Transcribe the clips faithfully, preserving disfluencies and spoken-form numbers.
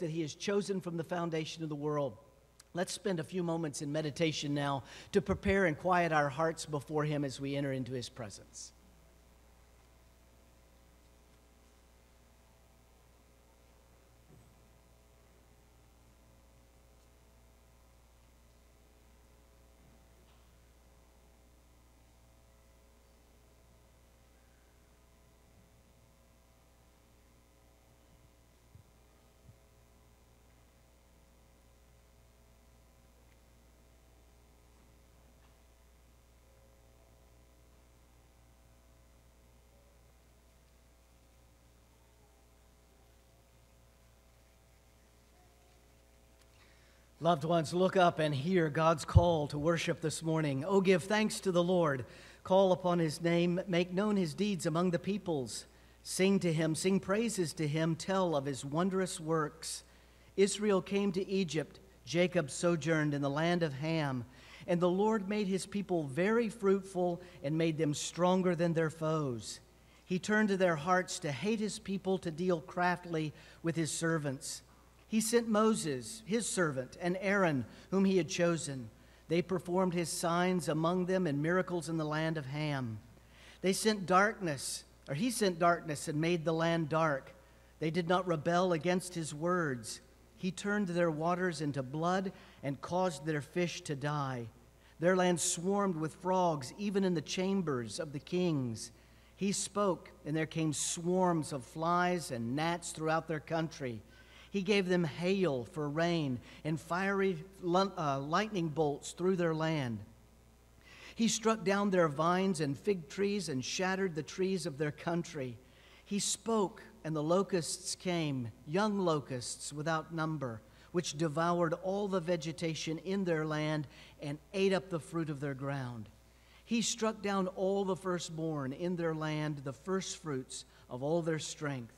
that he has chosen from the foundation of the world. Let's spend a few moments in meditation now to prepare and quiet our hearts before him as we enter into his presence. Loved ones, look up and hear God's call to worship this morning. Oh, give thanks to the Lord. Call upon his name. Make known his deeds among the peoples. Sing to him. Sing praises to him. Tell of his wondrous works. Israel came to Egypt. Jacob sojourned in the land of Ham. And the Lord made his people very fruitful and made them stronger than their foes. He turned to their hearts to hate his people, to deal craftily with his servants. He sent Moses, his servant, and Aaron, whom he had chosen. They performed his signs among them and miracles in the land of Ham. They sent darkness, or he sent darkness and made the land dark. They did not rebel against his words. He turned their waters into blood and caused their fish to die. Their land swarmed with frogs, even in the chambers of the kings. He spoke, and there came swarms of flies and gnats throughout their country. He gave them hail for rain and fiery uh, lightning bolts through their land. He struck down their vines and fig trees and shattered the trees of their country. He spoke, and the locusts came, young locusts without number, which devoured all the vegetation in their land and ate up the fruit of their ground. He struck down all the firstborn in their land, the firstfruits of all their strength.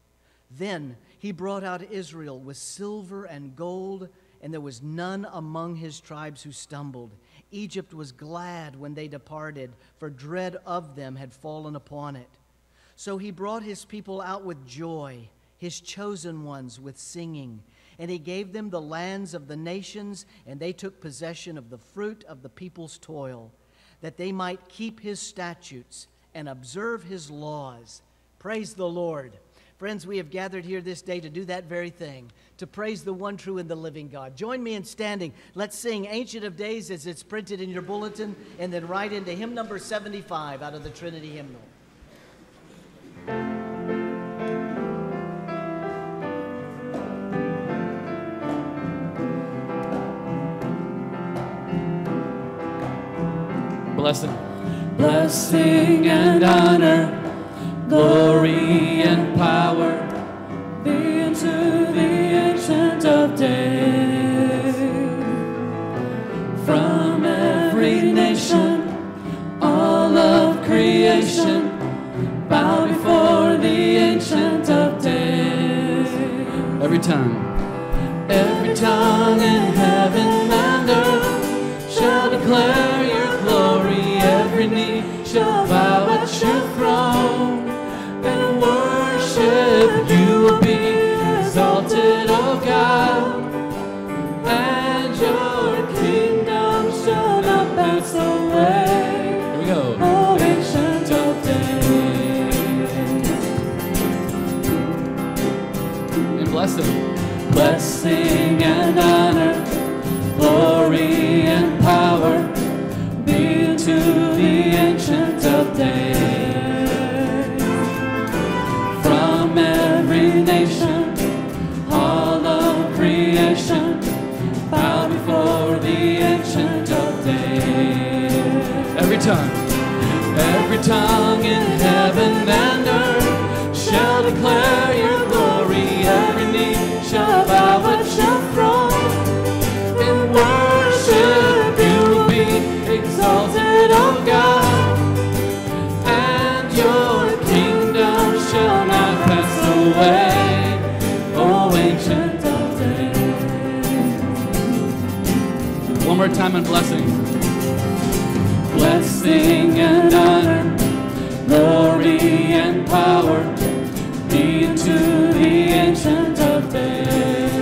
Then he brought out Israel with silver and gold, and there was none among his tribes who stumbled. Egypt was glad when they departed, for dread of them had fallen upon it. So he brought his people out with joy, his chosen ones with singing. And he gave them the lands of the nations, and they took possession of the fruit of the people's toil, that they might keep his statutes and observe his laws. Praise the Lord. Friends, we have gathered here this day to do that very thing, to praise the one true and the living God. Join me in standing. Let's sing Ancient of Days as it's printed in your bulletin, and then right into hymn number seventy-five out of the Trinity Hymnal. Blessing. Blessing and honor, glory and power be unto the Ancient of Days. From every nation, all of creation, bow before the Ancient of Days. Every tongue, every tongue in heaven and earth shall declare your glory. Every knee shall bow at your throne. You will be exalted, O God, and your kingdom shall not pass away. Here we go. O Ancient of Days. And blessing. Blessing and honor, glory and power be to the Ancient of Days. Every nation, all of creation, bow before the Ancient of Days. Every tongue, every tongue in heaven and earth shall declare your glory. Every knee shall bow at your throne. In worship you will be exalted, O God, and your kingdom shall not pass away, O Ancient of Days. One more time in blessing. Blessing and honor, glory and power be to the Ancient of Days.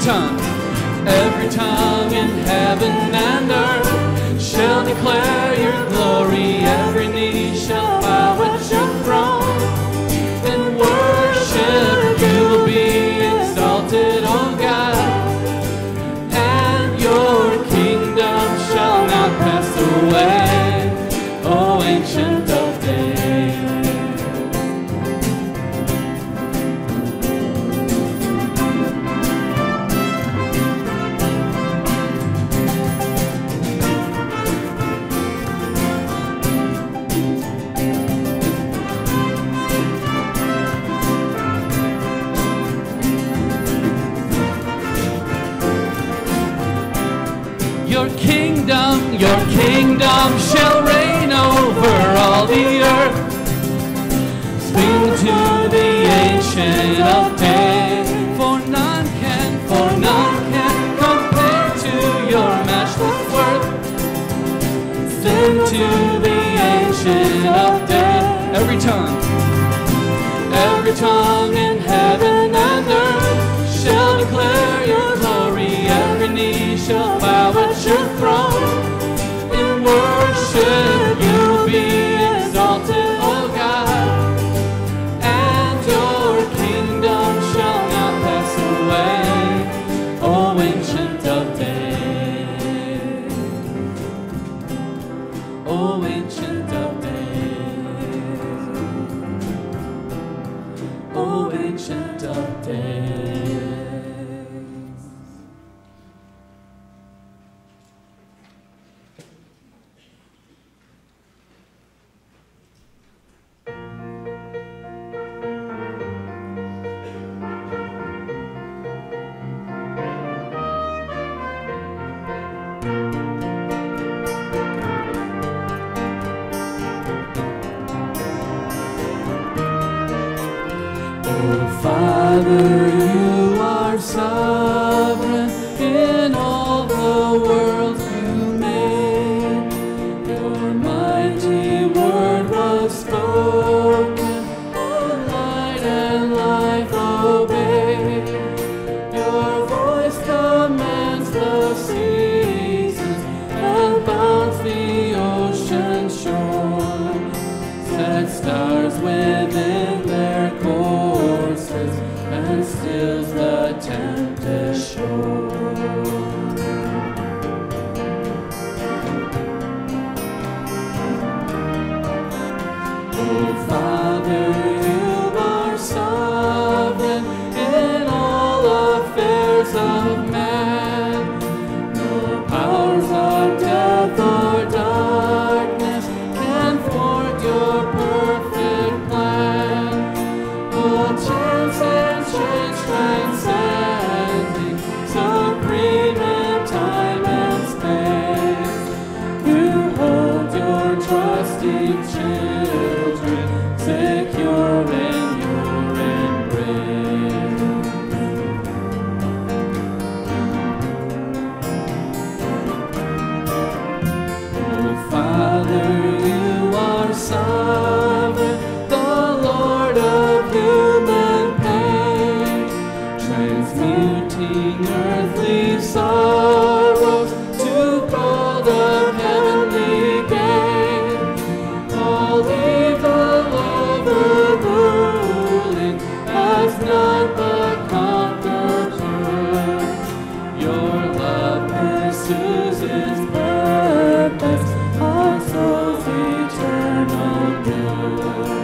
tongue, every tongue in heaven and earth shall declare your glory. Every knee shall bow at your throne. In worship you will be exalted, O God, and your kingdom shall not pass away, O Ancient of Days. Your kingdom, your kingdom shall reign over all the earth. Sing to the Ancient of Days, for none can, for none can compare to your matchless worth. Sing to the Ancient of Days. Every tongue, every tongue in heaven and earth shall declare your glory. Every knee shall bow at your throne. In worship you will be exalted, O God, and your kingdom shall not pass away, O Ancient of Days, O Ancient of Days, O Ancient of Days. Father, you are sovereign in all the worlds you made. Your mighty word was spoken, and light and life obey. Your voice commands the seasons and bounds the ocean shore. Set stars within their courses and stills the tempest shore. Oh, Father, you are sovereign in all affairs of man. No powers of death or darkness can thwart your perfect plan. Oh, chance and change transcending, supreme in time and space. You hold your trusting children secure in your embrace. Oh, Father, you are sovereign, the Lord of human pain, transmuting earthly sorrows to gold of heavenly gain. All evil overruling as none but conquered earth. Your love pursues its purpose, our soul's eternal good.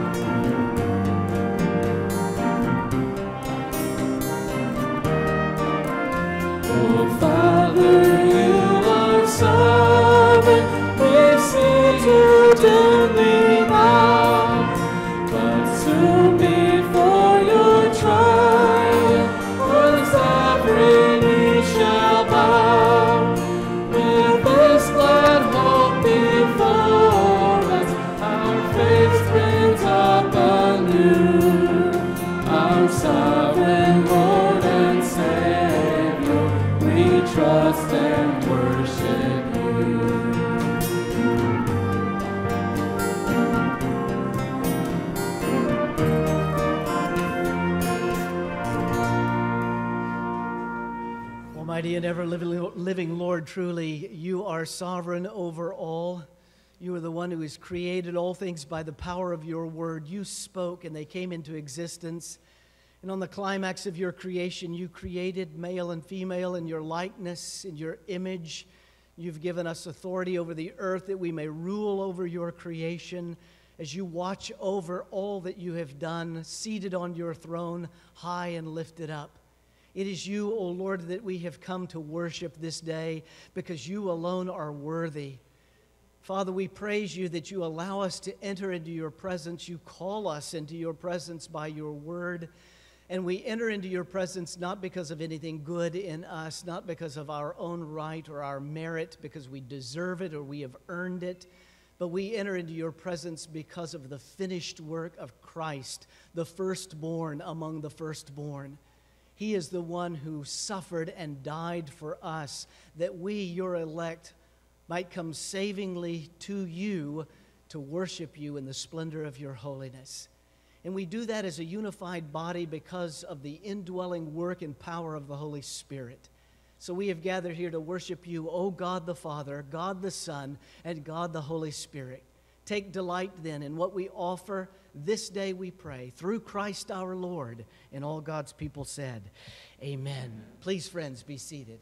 Oh, Father, you are sovereign. We see you dimly now, but soon before your triumph, once every knee shall bow. With this glad hope before us, our faith springs up anew. Our sovereign Lord and Savior, we trust and worship you. Almighty and ever living Lord, truly, you are sovereign over all. You are the one who has created all things by the power of your word. You spoke and they came into existence. And on the climax of your creation, you created male and female in your likeness, in your image. You've given us authority over the earth that we may rule over your creation as you watch over all that you have done, seated on your throne, high and lifted up. It is you, O Lord, that we have come to worship this day because you alone are worthy. Father, we praise you that you allow us to enter into your presence. You call us into your presence by your word. And we enter into your presence not because of anything good in us, not because of our own right or our merit, because we deserve it or we have earned it, but we enter into your presence because of the finished work of Christ, the firstborn among the firstborn. He is the one who suffered and died for us, that we, your elect, might come savingly to you to worship you in the splendor of your holiness. And we do that as a unified body because of the indwelling work and power of the Holy Spirit. So we have gathered here to worship you, O God the Father, God the Son, and God the Holy Spirit. Take delight then in what we offer this day, we pray, through Christ our Lord. And all God's people said, amen. Please, friends, be seated.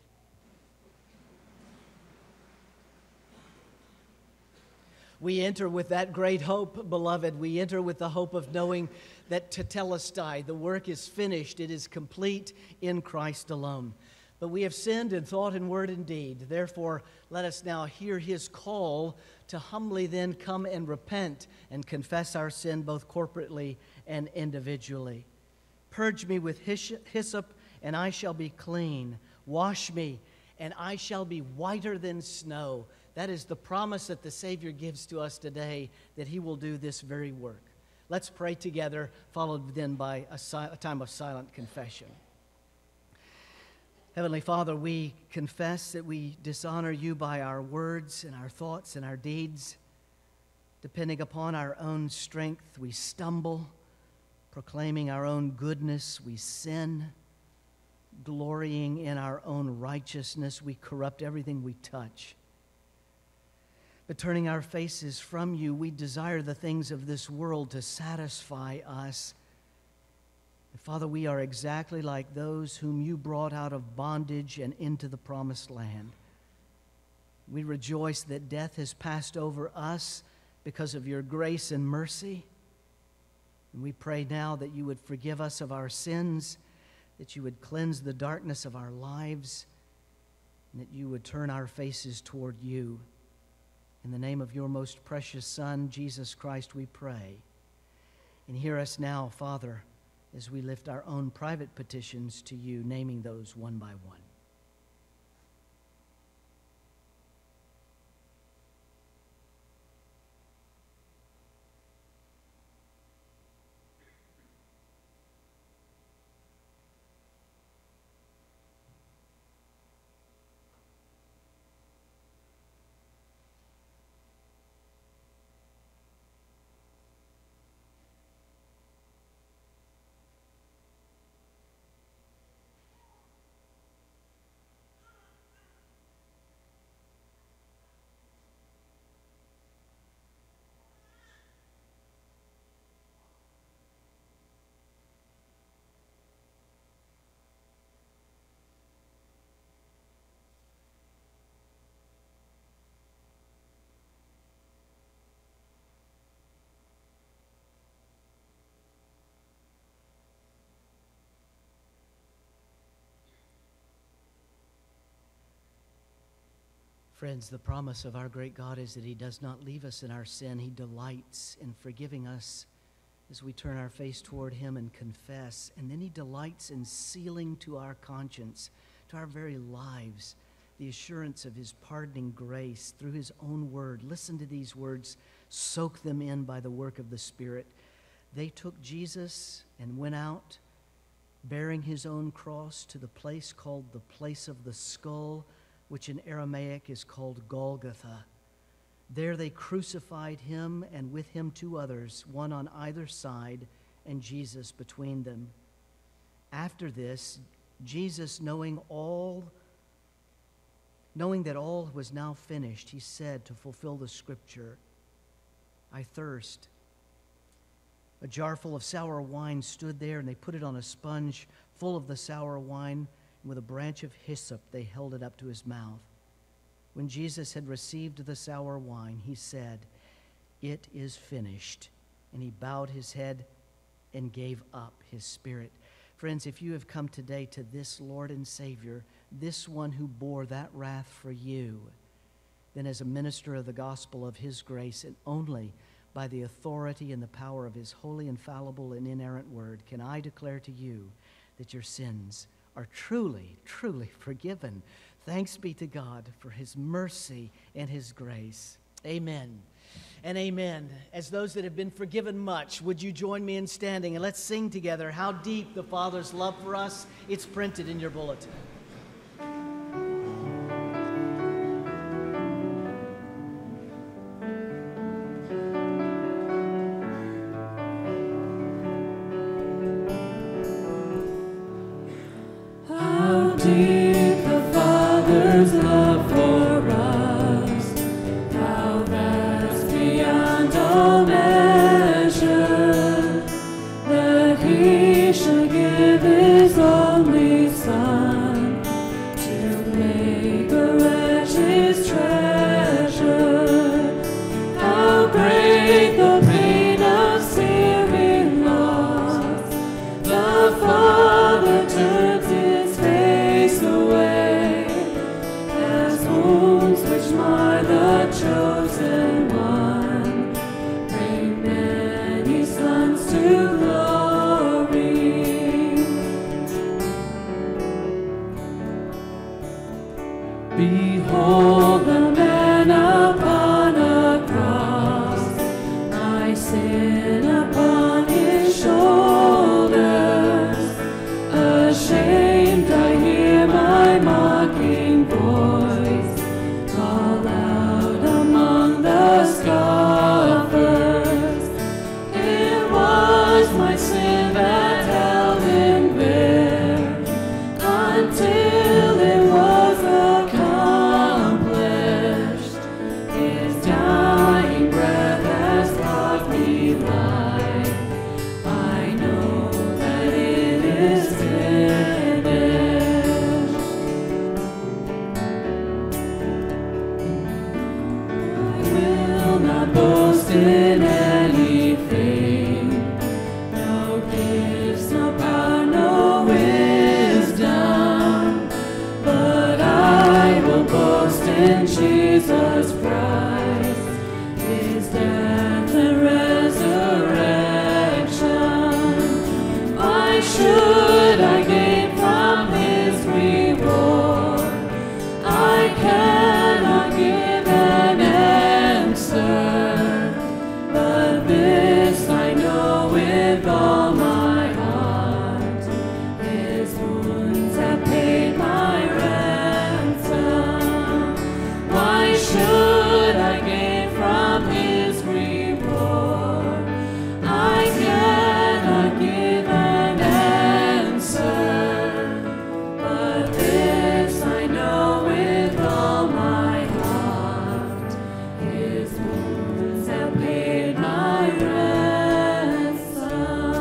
We enter with that great hope, beloved. We enter with the hope of knowing that tetelestai, the work is finished. It is complete in Christ alone. But we have sinned in thought and word and deed. Therefore, let us now hear his call to humbly then come and repent and confess our sin both corporately and individually. Purge me with hyssop, and I shall be clean. Wash me, and I shall be whiter than snow. That is the promise that the Savior gives to us today, that he will do this very work. Let's pray together, followed then by a, si- a time of silent confession. Heavenly Father, we confess that we dishonor you by our words and our thoughts and our deeds. Depending upon our own strength, we stumble. Proclaiming our own goodness, we sin. Glorying in our own righteousness, we corrupt everything we touch. But turning our faces from you, we desire the things of this world to satisfy us. Father, we are exactly like those whom you brought out of bondage and into the promised land. We rejoice that death has passed over us because of your grace and mercy. And we pray now that you would forgive us of our sins, that you would cleanse the darkness of our lives, and that you would turn our faces toward you. In the name of your most precious Son, Jesus Christ, we pray. And hear us now, Father, as we lift our own private petitions to you, naming those one by one. Friends, the promise of our great God is that he does not leave us in our sin. He delights in forgiving us as we turn our face toward him and confess. And then he delights in sealing to our conscience, to our very lives, the assurance of his pardoning grace through his own word. Listen to these words. Soak them in by the work of the Spirit. They took Jesus and went out, bearing his own cross, to the place called the place of the skull, which in Aramaic is called Golgotha. There they crucified him, and with him two others, one on either side, and Jesus between them. After this, Jesus, knowing all Knowing that all was now finished, he said to fulfill the scripture, I thirst. A jar full of sour wine stood there, and they put it on a sponge full of the sour wine, and with a branch of hyssop they held it up to his mouth. When Jesus had received the sour wine, he said, It is finished. And he bowed his head and gave up his spirit. Friends, if you have come today to this Lord and Savior, this one who bore that wrath for you, then as a minister of the gospel of his grace, and only by the authority and the power of his holy, infallible, and inerrant word, can I declare to you that your sins are truly, truly forgiven. Thanks be to God for his mercy and his grace. Amen and amen. As those that have been forgiven much, would you join me in standing and let's sing together How Deep the Father's Love for Us. It's printed in your bulletin. How deep the Father's love for us, how vast beyond all measure, that he should give his only Son to make a wretch his treasure. How great the pain of searing loss, the Father turns his face away, as wounds which mar the chosen one bring many sons to glory. Behold the man upon a cross, my sin upon his shoulders. Ashamed I hear my mocking voice call out among the scoffers. It was my sin that held him there until it was accomplished. His dying breath has brought me life. I know that it is finished. I will not boast in anything, no gifts, no power, no wisdom, but I will boast in Jesus Christ, his death and resurrection. Why should I gain from his reward? I cannot give an answer, but this I know with all my heart, his wounds have paid my ransom. Why should I gain from his reward? I cannot give an answer, but this I know with all my heart, his wounds have paid my ransom.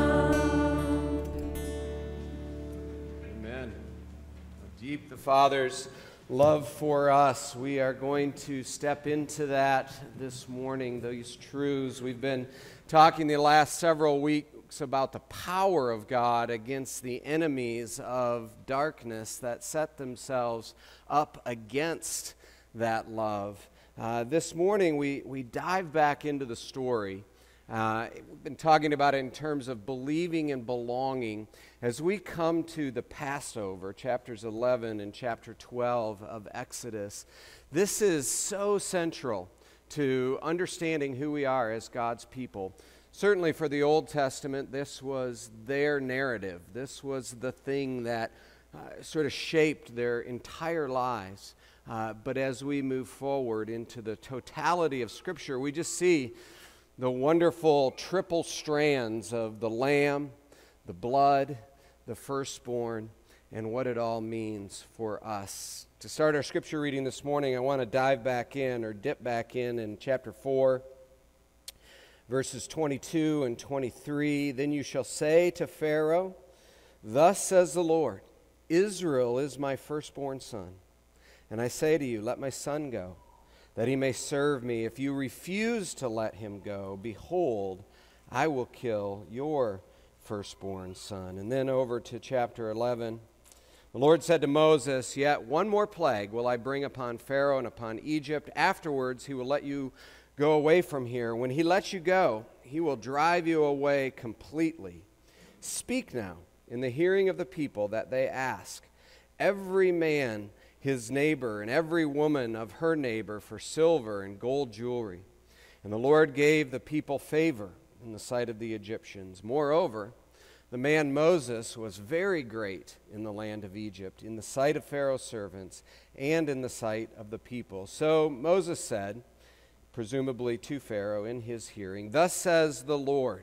Amen. How deep the Father's love for us. We are going to step into that this morning, these truths. We've been talking the last several weeks about the power of God against the enemies of darkness that set themselves up against that love. Uh, this morning, we, we dive back into the story. Uh, we've been talking about it in terms of believing and belonging. As we come to the Passover, chapters eleven and chapter twelve of Exodus, this is so central to understanding who we are as God's people. Certainly for the Old Testament, this was their narrative. This was the thing that uh, sort of shaped their entire lives. Uh, but as we move forward into the totality of Scripture, we just see the wonderful triple strands of the lamb, the blood, the firstborn, and what it all means for us. To start our scripture reading this morning, I want to dive back in or dip back in in chapter four, verses twenty-two and twenty-three. Then you shall say to Pharaoh, thus says the Lord, Israel is my firstborn son. And I say to you, let my son go, that he may serve me. If you refuse to let him go, behold, I will kill your firstborn son. And then over to chapter eleven. The Lord said to Moses, yet one more plague will I bring upon Pharaoh and upon Egypt. Afterwards he will let you go away from here. When he lets you go, he will drive you away completely. Speak now in the hearing of the people that they ask, every man his neighbor and every woman of her neighbor for silver and gold jewelry. And the Lord gave the people favor in the sight of the Egyptians. Moreover, the man Moses was very great in the land of Egypt, in the sight of Pharaoh's servants, and in the sight of the people. So Moses said, presumably to Pharaoh in his hearing, thus says the Lord,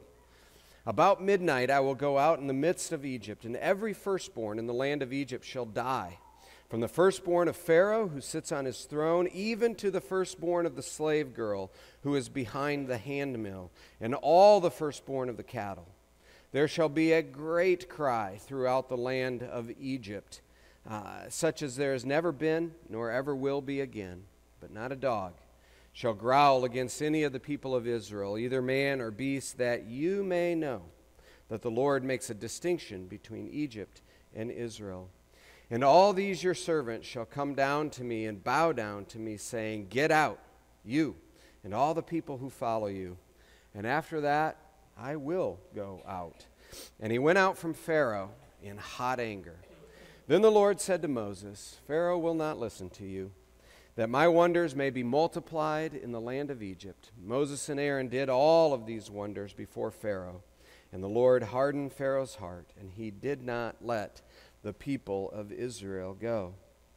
about midnight I will go out in the midst of Egypt, and every firstborn in the land of Egypt shall die, from the firstborn of Pharaoh who sits on his throne, even to the firstborn of the slave girl who is behind the handmill, and all the firstborn of the cattle. There shall be a great cry throughout the land of Egypt, uh, such as there has never been, nor ever will be again. But not a dog shall growl against any of the people of Israel, either man or beast, that you may know that the Lord makes a distinction between Egypt and Israel. And all these your servants shall come down to me and bow down to me, saying, get out, you, and all the people who follow you. And after that, I will go out. And he went out from Pharaoh in hot anger. Then the Lord said to Moses, Pharaoh will not listen to you, that my wonders may be multiplied in the land of Egypt. Moses and Aaron did all of these wonders before Pharaoh. And the Lord hardened Pharaoh's heart, and he did not let the people of Israel go.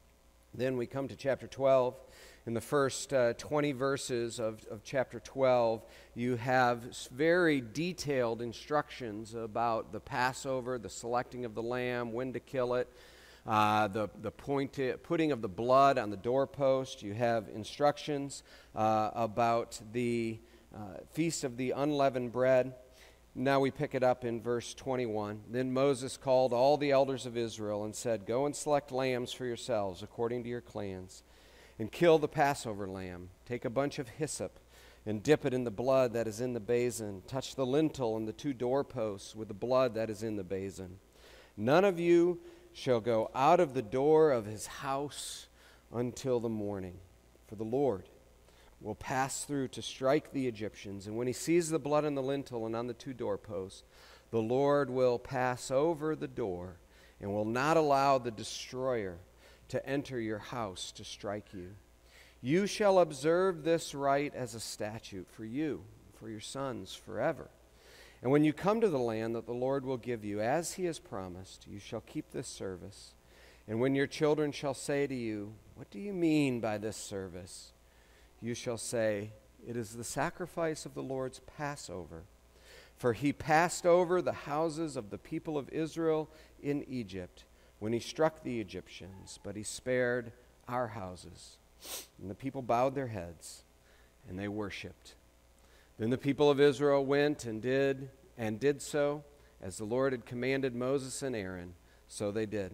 Then we come to chapter twelve. In the first uh, twenty verses of, of chapter twelve, you have very detailed instructions about the Passover, the selecting of the lamb, when to kill it, uh, the, the point, putting of the blood on the doorpost. You have instructions uh, about the uh, Feast of the Unleavened Bread. Now we pick it up in verse twenty-one. Then Moses called all the elders of Israel and said, go and select lambs for yourselves according to your clans, and kill the Passover lamb. Take a bunch of hyssop and dip it in the blood that is in the basin. Touch the lintel and the two doorposts with the blood that is in the basin. None of you shall go out of the door of his house until the morning, for the Lord will pass through to strike the Egyptians. And when he sees the blood on the lintel and on the two doorposts, the Lord will pass over the door and will not allow the destroyer to enter your house to strike you. You shall observe this rite as a statute for you, for your sons forever. And when you come to the land that the Lord will give you, as he has promised, you shall keep this service. And when your children shall say to you, what do you mean by this service? You shall say, it is the sacrifice of the Lord's Passover. For he passed over the houses of the people of Israel in Egypt when he struck the Egyptians, but he spared our houses. And the people bowed their heads, and they worshipped. Then the people of Israel went and did, and did so, as the Lord had commanded Moses and Aaron, so they did.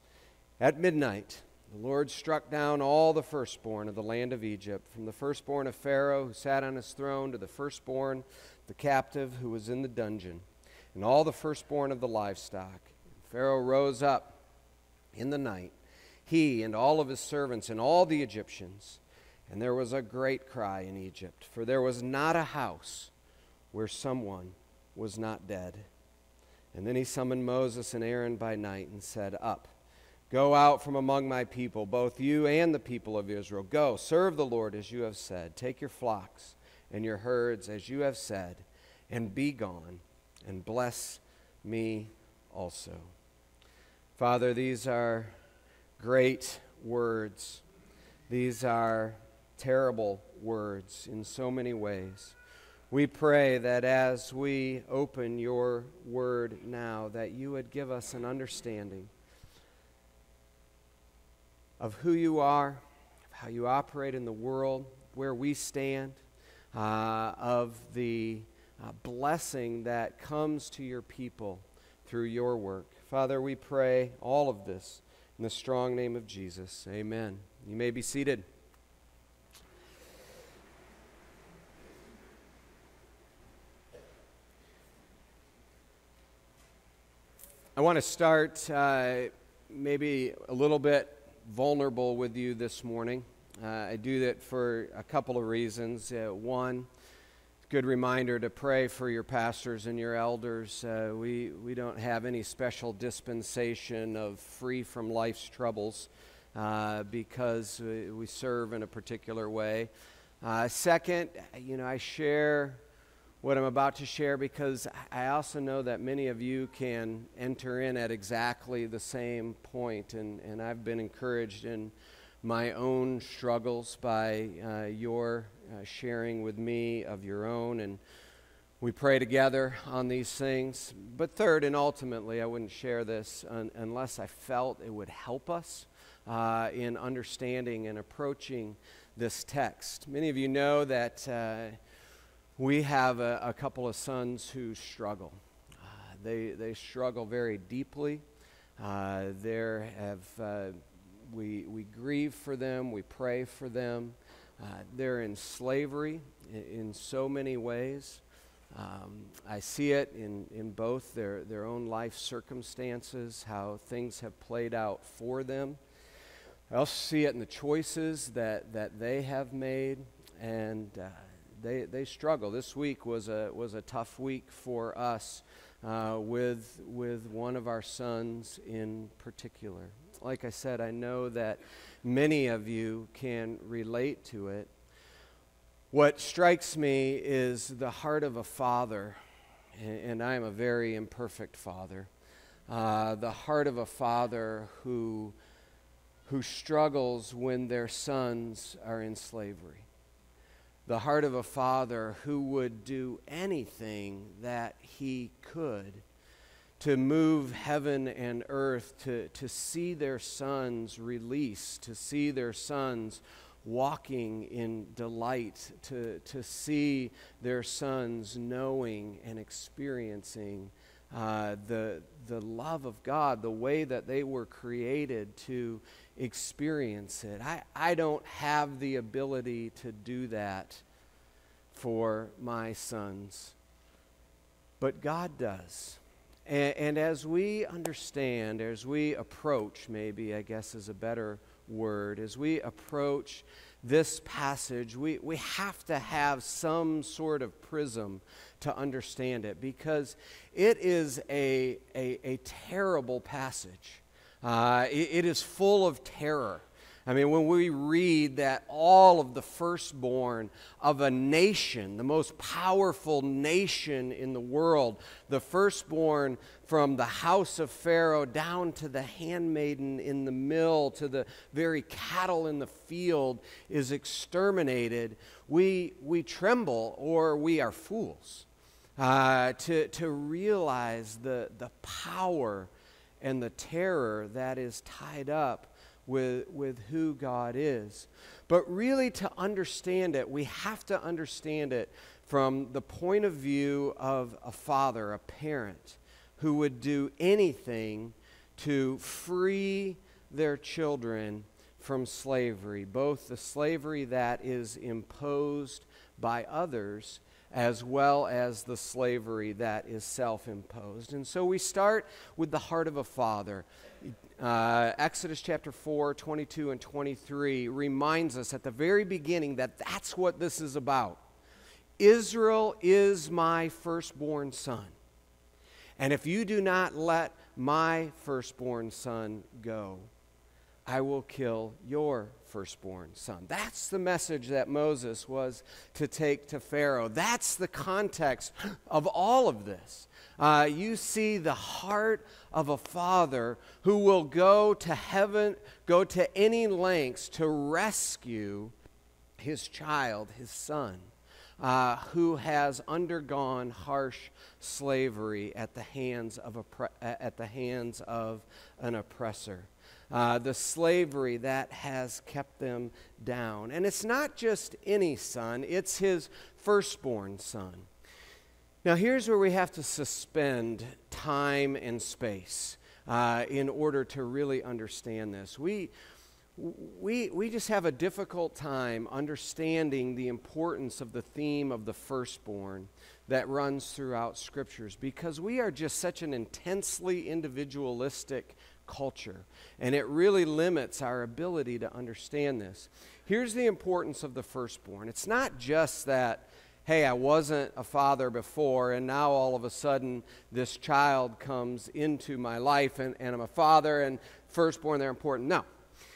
At midnight, the Lord struck down all the firstborn of the land of Egypt, from the firstborn of Pharaoh who sat on his throne to the firstborn, the captive who was in the dungeon, and all the firstborn of the livestock. Pharaoh rose up in the night, he and all of his servants and all the Egyptians, and there was a great cry in Egypt, for there was not a house where someone was not dead. And then he summoned Moses and Aaron by night and said, up, go out from among my people, both you and the people of Israel. Go, serve the Lord as you have said. Take your flocks and your herds as you have said, and be gone, and bless me also. Father, these are great words. These are terrible words in so many ways. We pray that as we open your word now, that you would give us an understanding, of who you are, of how you operate in the world, where we stand, uh, of the uh, blessing that comes to your people through your work. Father, we pray all of this in the strong name of Jesus. Amen. You may be seated. I want to start uh, maybe a little bit vulnerable with you this morning. Uh, I do that for a couple of reasons. Uh, one, good reminder to pray for your pastors and your elders. Uh, we, we don't have any special dispensation of free from life's troubles uh, because we, we serve in a particular way. Uh, second, you know, I share what I'm about to share because I also know that many of you can enter in at exactly the same point, and, and I've been encouraged in my own struggles by uh, your uh, sharing with me of your own, and we pray together on these things. But third, and ultimately, I wouldn't share this un- unless I felt it would help us uh, in understanding and approaching this text. Many of you know that uh, we have a, a couple of sons who struggle. Uh, they they struggle very deeply. Uh, there have uh, we we grieve for them. We pray for them. Uh, they're in slavery in, in so many ways. Um, I see it in, in both their, their own life circumstances, how things have played out for them. I also see it in the choices that, that they have made, and uh, They they struggle. This week was a was a tough week for us uh, with with one of our sons in particular. Like I said, I know that many of you can relate to it. What strikes me is the heart of a father, and, and I am a very imperfect father. Uh, the heart of a father who who struggles when their sons are in slavery. The heart of a father who would do anything that he could to move heaven and earth, to, to see their sons released, to see their sons walking in delight, to, to see their sons knowing and experiencing uh, the, the love of God, the way that they were created to experience it. I, I don't have the ability to do that for my sons, but God does. And, and as we understand, as we approach, maybe I guess is a better word, as we approach this passage, we, we have to have some sort of prism to understand it, because it is a, a, a terrible passage. Uh, it, it is full of terror. I mean, when we read that all of the firstborn of a nation, the most powerful nation in the world, the firstborn from the house of Pharaoh down to the handmaiden in the mill, to the very cattle in the field, is exterminated, we, we tremble, or we are fools uh, to, to realize the, the power and the terror that is tied up with, with who God is. But really, to understand it, we have to understand it from the point of view of a father, a parent, who would do anything to free their children from slavery, both the slavery that is imposed by others as well as the slavery that is self-imposed. And so we start with the heart of a father. Uh, Exodus chapter four, twenty-two and twenty-three reminds us at the very beginning that that's what this is about. Israel is my firstborn son. And if you do not let my firstborn son go, I will kill your firstborn son. That's the message that Moses was to take to Pharaoh. That's the context of all of this. Uh, you see the heart of a father who will go to heaven, go to any lengths to rescue his child, his son, uh, who has undergone harsh slavery at the hands of a at the hands of an oppressor. uh, the slavery that has kept them down. And it's not just any son, it's his firstborn son. Now here's where we have to suspend time and space uh, in order to really understand this. We, we, we just have a difficult time understanding the importance of the theme of the firstborn that runs throughout Scriptures, because we are just such an intensely individualistic culture, and it really limits our ability to understand this. Here's the importance of the firstborn. It's not just that, hey, I wasn't a father before, and now all of a sudden this child comes into my life, and, and I'm a father, and firstborn, they're important. No.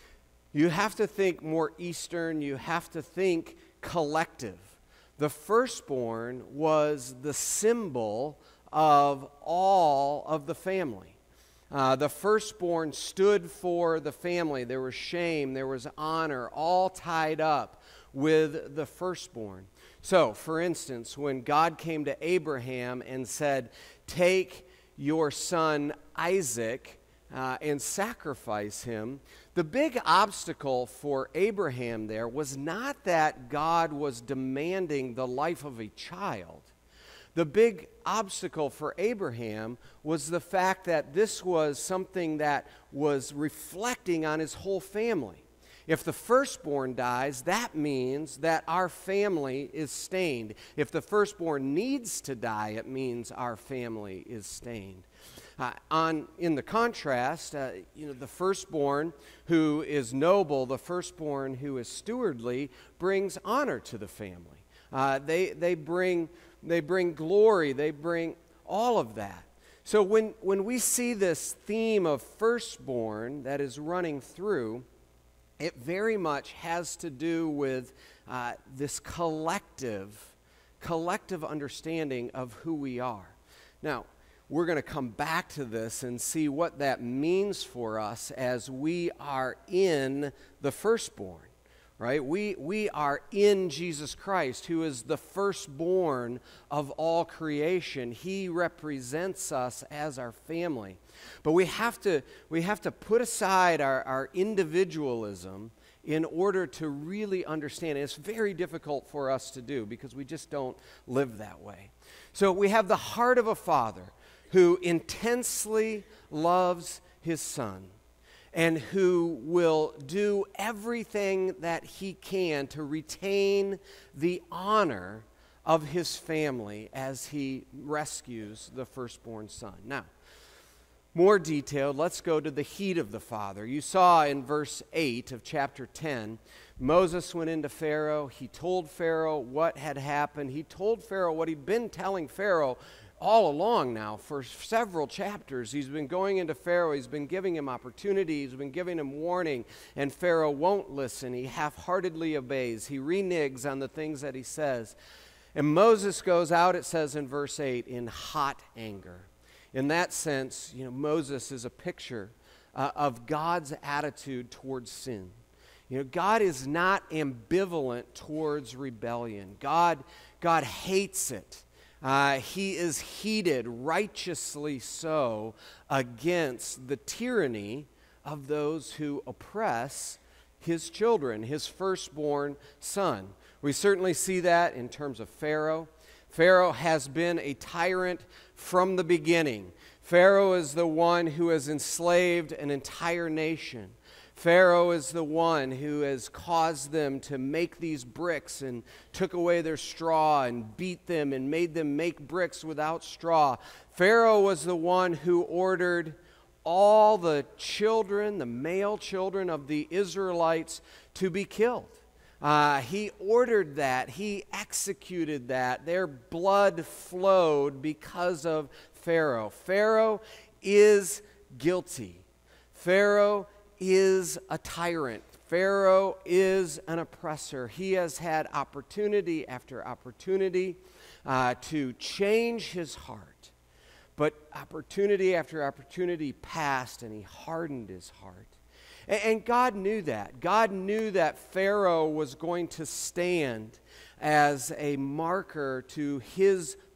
You have to think more Eastern. You have to think collective. The firstborn was the symbol of all of the family. Uh, the firstborn stood for the family. There was shame, there was honor, all tied up with the firstborn. So, for instance, when God came to Abraham and said, take your son Isaac uh, and sacrifice him, the big obstacle for Abraham there was not that God was demanding the life of a child. The big obstacle for Abraham was the fact that this was something that was reflecting on his whole family. If the firstborn dies, that means that our family is stained. If the firstborn needs to die, it means our family is stained. Uh, on, in the contrast, uh, you know, the firstborn who is noble, the firstborn who is stewardly, brings honor to the family. Uh, they, they, bring, they bring glory, they bring all of that. So when, when we see this theme of firstborn that is running through, it very much has to do with uh, this collective, collective understanding of who we are. Now, we're going to come back to this and see what that means for us as we are in the firstborn, right? We, we are in Jesus Christ, who is the firstborn of all creation. He represents us as our family. But we have to, we have to put aside our, our individualism in order to really understand it. It's very difficult for us to do because we just don't live that way. So we have the heart of a father who intensely loves his son and who will do everything that he can to retain the honor of his family as he rescues the firstborn son. Now, more detailed, let's go to the heat of the father. You saw in verse eight of chapter ten, Moses went into Pharaoh. He told Pharaoh what had happened. He told Pharaoh what he'd been telling Pharaoh all along now for several chapters. He's been going into Pharaoh. He's been giving him opportunity. He's been giving him warning, and Pharaoh won't listen. He half-heartedly obeys. He reneges on the things that he says. And Moses goes out, it says in verse eight, in hot anger. In that sense, you know, Moses is a picture uh, of God's attitude towards sin. You know, God is not ambivalent towards rebellion. God, God hates it. Uh, he is heated, righteously so, against the tyranny of those who oppress his children, his firstborn son. We certainly see that in terms of Pharaoh. Pharaoh has been a tyrant from the beginning. Pharaoh is the one who has enslaved an entire nation. Pharaoh is the one who has caused them to make these bricks and took away their straw and beat them and made them make bricks without straw. Pharaoh was the one who ordered all the children, the male children of the Israelites, to be killed. Uh, he ordered that. He executed that. Their blood flowed because of Pharaoh. Pharaoh is guilty. Pharaoh is a tyrant. Pharaoh is an oppressor. He has had opportunity after opportunity uh, to change his heart. But opportunity after opportunity passed, and he hardened his heart. And, and God knew that. God knew that Pharaoh was going to stand as a marker to his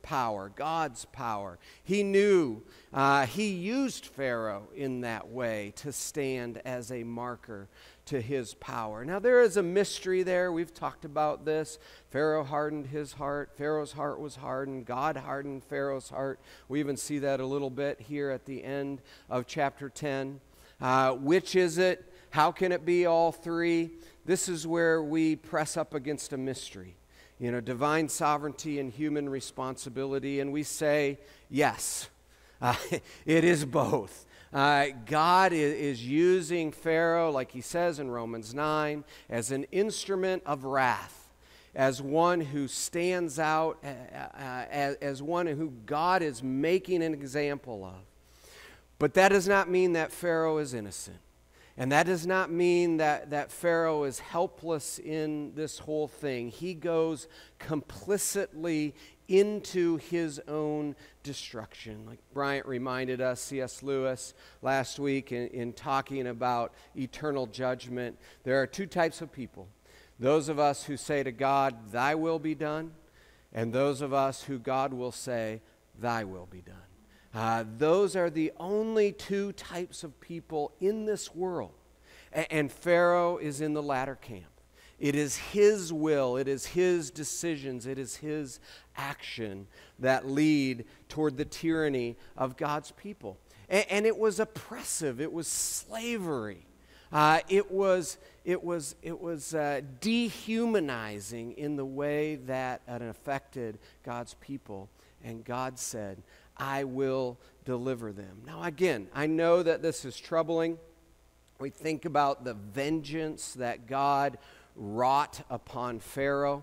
power, God's power. He knew uh, he used Pharaoh in that way to stand as a marker to his power. Now, there is a mystery there. We've talked about this. Pharaoh hardened his heart. Pharaoh's heart was hardened. God hardened Pharaoh's heart. We even see that a little bit here at the end of chapter ten. Uh, which is it? How can it be all three? This is where we press up against a mystery. You know, divine sovereignty and human responsibility, and we say, yes, uh, it is both. Uh, God is, is using Pharaoh, like he says in Romans nine, as an instrument of wrath, as one who stands out, uh, uh, as, as one who God is making an example of. But that does not mean that Pharaoh is innocent. And that does not mean that, that Pharaoh is helpless in this whole thing. He goes complicitly into his own destruction. Like Bryant reminded us, C S Lewis, last week in, in talking about eternal judgment, there are two types of people. Those of us who say to God, thy will be done, and those of us who God will say, thy will be done. Uh, those are the only two types of people in this world. A- and Pharaoh is in the latter camp. It is his will, it is his decisions, it is his action that lead toward the tyranny of God's people. A- and it was oppressive, it was slavery. Uh, it was, it was, it was uh, dehumanizing in the way that it affected God's people. And God said, I will deliver them. Now, again, I know that this is troubling. We think about the vengeance that God wrought upon Pharaoh.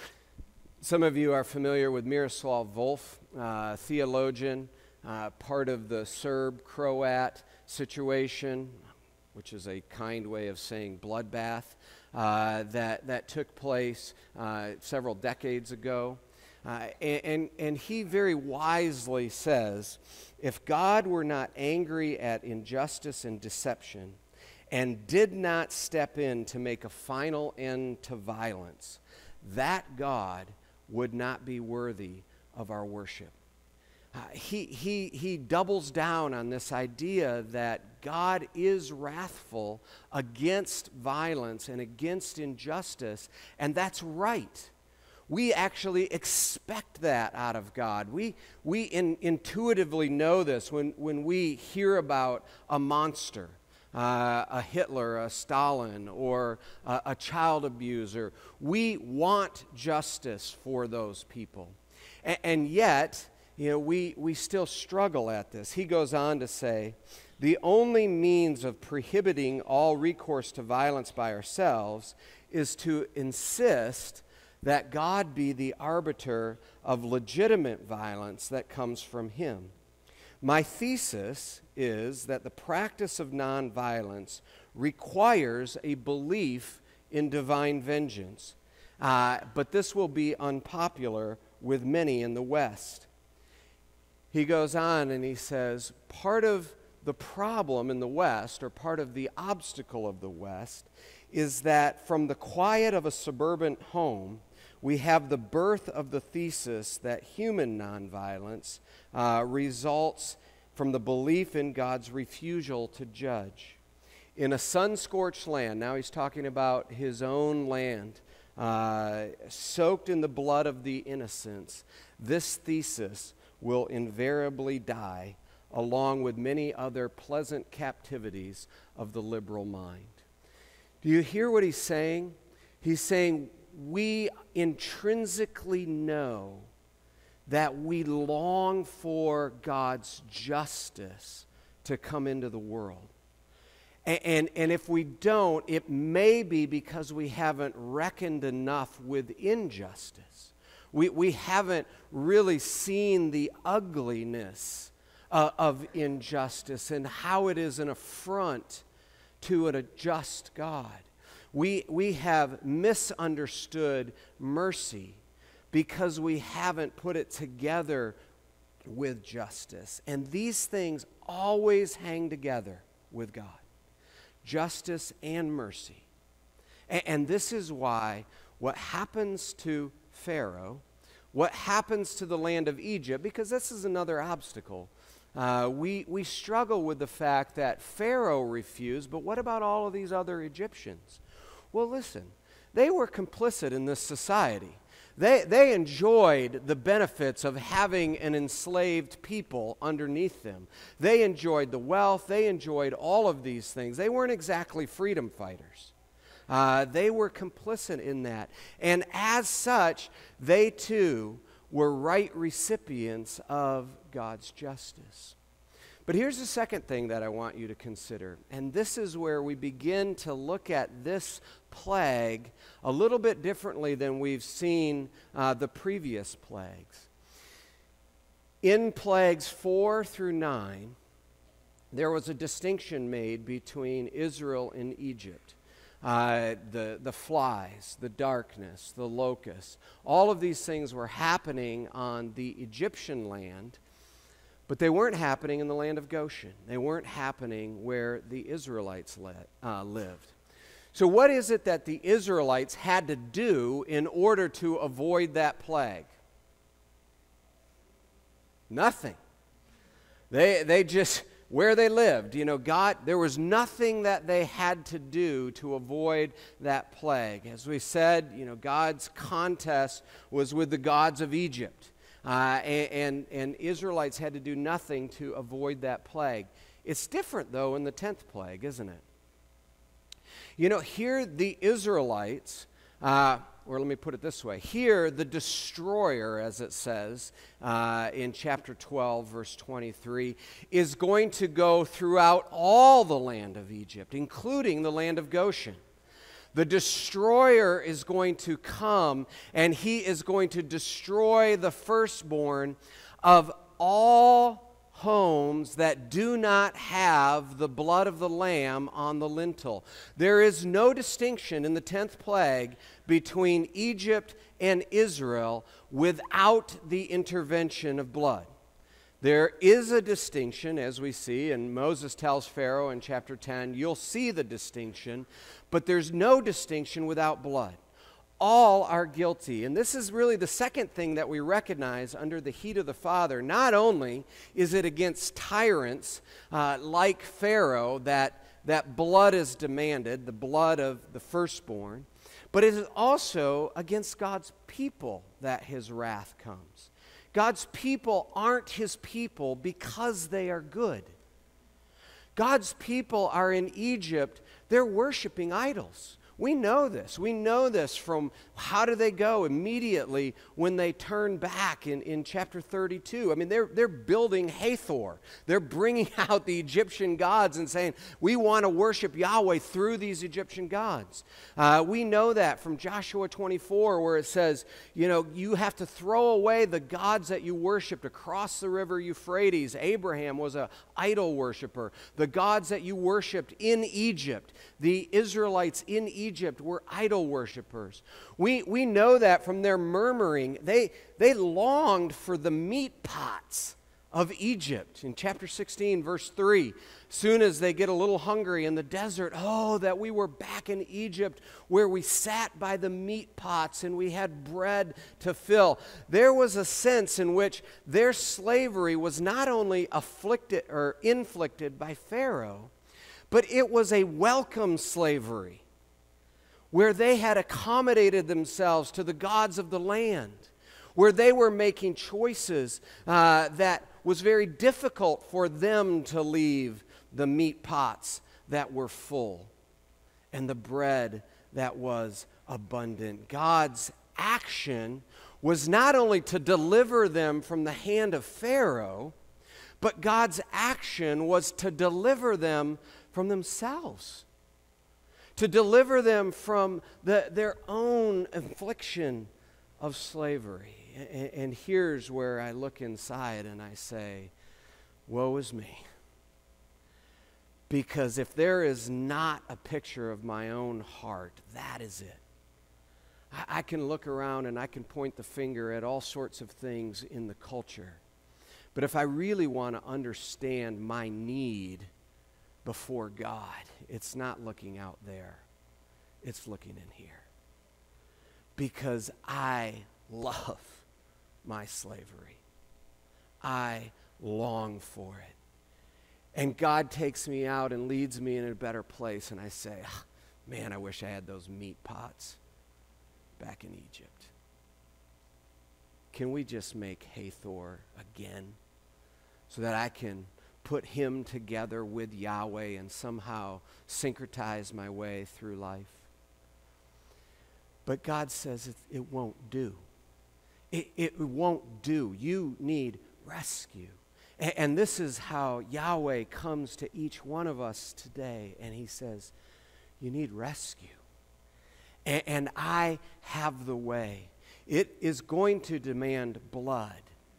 Some of you are familiar with Miroslav Volf, uh, theologian, uh, part of the Serb-Croat situation, which is a kind way of saying bloodbath, uh, that, that took place uh, several decades ago. Uh, and, and he very wisely says, if God were not angry at injustice and deception and did not step in to make a final end to violence, that God would not be worthy of our worship. Uh, he, he, he doubles down on this idea that God is wrathful against violence and against injustice, and that's right. We actually expect that out of God. We, we in, intuitively know this when, when we hear about a monster, uh, a Hitler, a Stalin, or a, a child abuser. We want justice for those people. A- and yet, you know, we, we still struggle at this. He goes on to say, the only means of prohibiting all recourse to violence by ourselves is to insist that God be the arbiter of legitimate violence that comes from him. My thesis is that the practice of nonviolence requires a belief in divine vengeance, uh, but this will be unpopular with many in the West. He goes on and he says, part of the problem in the West, or part of the obstacle of the West, is that from the quiet of a suburban home, we have the birth of the thesis that human nonviolence uh, results from the belief in God's refusal to judge. In a sun-scorched land, now he's talking about his own land, uh, soaked in the blood of the innocents, this thesis will invariably die, along with many other pleasant captivities of the liberal mind. Do you hear what he's saying? He's saying, we intrinsically know that we long for God's justice to come into the world. And, and, and if we don't, it may be because we haven't reckoned enough with injustice. We, we haven't really seen the ugliness uh, of injustice and how it is an affront to a just God. We, we have misunderstood mercy because we haven't put it together with justice. And these things always hang together with God, justice and mercy. And, and this is why what happens to Pharaoh, what happens to the land of Egypt, because this is another obstacle. Uh, we, we struggle with the fact that Pharaoh refused, but what about all of these other Egyptians? Well, listen, they were complicit in this society. They, they enjoyed the benefits of having an enslaved people underneath them. They enjoyed the wealth. They enjoyed all of these things. They weren't exactly freedom fighters. Uh, they were complicit in that. And as such, they too were right recipients of God's justice. But here's the second thing that I want you to consider, and this is where we begin to look at this plague a little bit differently than we've seen uh, the previous plagues. In plagues four through nine, there was a distinction made between Israel and Egypt. Uh, the, the flies, the darkness, the locusts, all of these things were happening on the Egyptian land, but they weren't happening in the land of Goshen. They weren't happening where the Israelites le- uh, lived. So what is it that the Israelites had to do in order to avoid that plague? Nothing. They, they just... Where they lived, you know, God, there was nothing that they had to do to avoid that plague. As we said, you know, God's contest was with the gods of Egypt, uh, and, and, and Israelites had to do nothing to avoid that plague. It's different, though, in the tenth plague, isn't it? You know, here the Israelites... Uh, Or let me put it this way. Here, the destroyer, as it says uh, in chapter twelve, verse twenty-three, is going to go throughout all the land of Egypt, including the land of Goshen. The destroyer is going to come, and he is going to destroy the firstborn of all homes that do not have the blood of the lamb on the lintel. There is no distinction in the tenth plague between Egypt and Israel without the intervention of blood. There is a distinction, as we see, and Moses tells Pharaoh in chapter ten, you'll see the distinction, but there's no distinction without blood. All are guilty. And this is really the second thing that we recognize under the heat of the Father. Not only is it against tyrants uh, like Pharaoh that, that blood is demanded, the blood of the firstborn, but it is also against God's people that his wrath comes. God's people aren't his people because they are good. God's people are in Egypt, they're worshiping idols. We know this. We know this from how do they go immediately when they turn back in, in chapter thirty-two. I mean, they're, they're building Hathor. They're bringing out the Egyptian gods and saying, we want to worship Yahweh through these Egyptian gods. Uh, we know that from Joshua twenty-four where it says, you know, you have to throw away the gods that you worshiped across the river Euphrates. Abraham was an idol worshiper. The gods that you worshiped in Egypt, the Israelites in Egypt, Egypt were idol worshipers. We, we know that from their murmuring. They, they longed for the meat pots of Egypt. In chapter sixteen, verse three, soon as they get a little hungry in the desert, oh, that we were back in Egypt where we sat by the meat pots and we had bread to fill. There was a sense in which their slavery was not only afflicted or inflicted by Pharaoh, but it was a welcome slavery, where they had accommodated themselves to the gods of the land, where they were making choices uh, that was very difficult for them to leave the meat pots that were full and the bread that was abundant. God's action was not only to deliver them from the hand of Pharaoh, but God's action was to deliver them from themselves, to deliver them from the, their own affliction of slavery. And, and here's where I look inside and I say, woe is me. Because if there is not a picture of my own heart, that is it. I, I can look around and I can point the finger at all sorts of things in the culture. But if I really want to understand my need before God, it's not looking out there. It's looking in here. Because I love my slavery. I long for it. And God takes me out and leads me in a better place, and I say, oh, man, I wish I had those meat pots back in Egypt. Can we just make Hathor again so that I can put him together with Yahweh and somehow syncretize my way through life? But God says it, it won't do. It, it won't do. You need rescue. And, and this is how Yahweh comes to each one of us today, and he says, you need rescue. And, and I have the way. It is going to demand blood,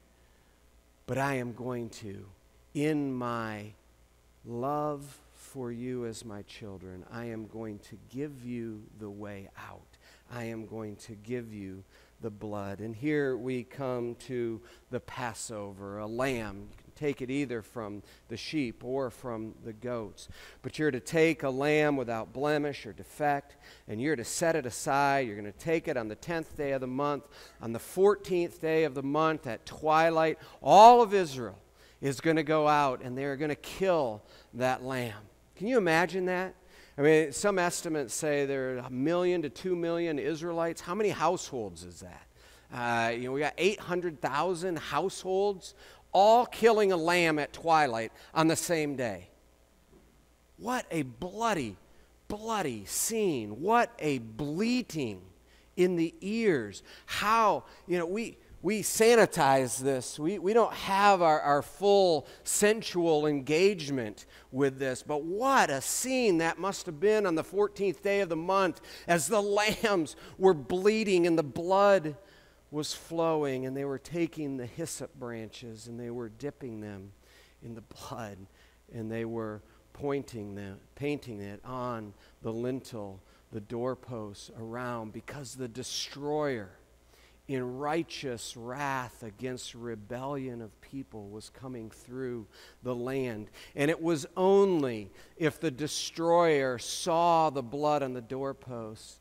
but I am going to, in my love for you as my children, I am going to give you the way out. I am going to give you the blood. And here we come to the Passover, a lamb. You can take it either from the sheep or from the goats. But you're to take a lamb without blemish or defect, and you're to set it aside. You're going to take it on the tenth day of the month. On the fourteenth day of the month at twilight, all of Israel is going to go out, and they're going to kill that lamb. Can you imagine that? I mean, some estimates say there are a million to two million Israelites. How many households is that? Uh, you know, we got eight hundred thousand households, all killing a lamb at twilight on the same day. What a bloody, bloody scene. What a bleating in the ears. How, you know, we... We sanitize this. We, we don't have our, our full sensual engagement with this. But what a scene that must have been on the fourteenth day of the month as the lambs were bleeding and the blood was flowing, and they were taking the hyssop branches and they were dipping them in the blood, and they were pointing them, painting it on the lintel, the doorposts around, because the destroyer, in righteous wrath against rebellion of people, was coming through the land. And it was only if the destroyer saw the blood on the doorpost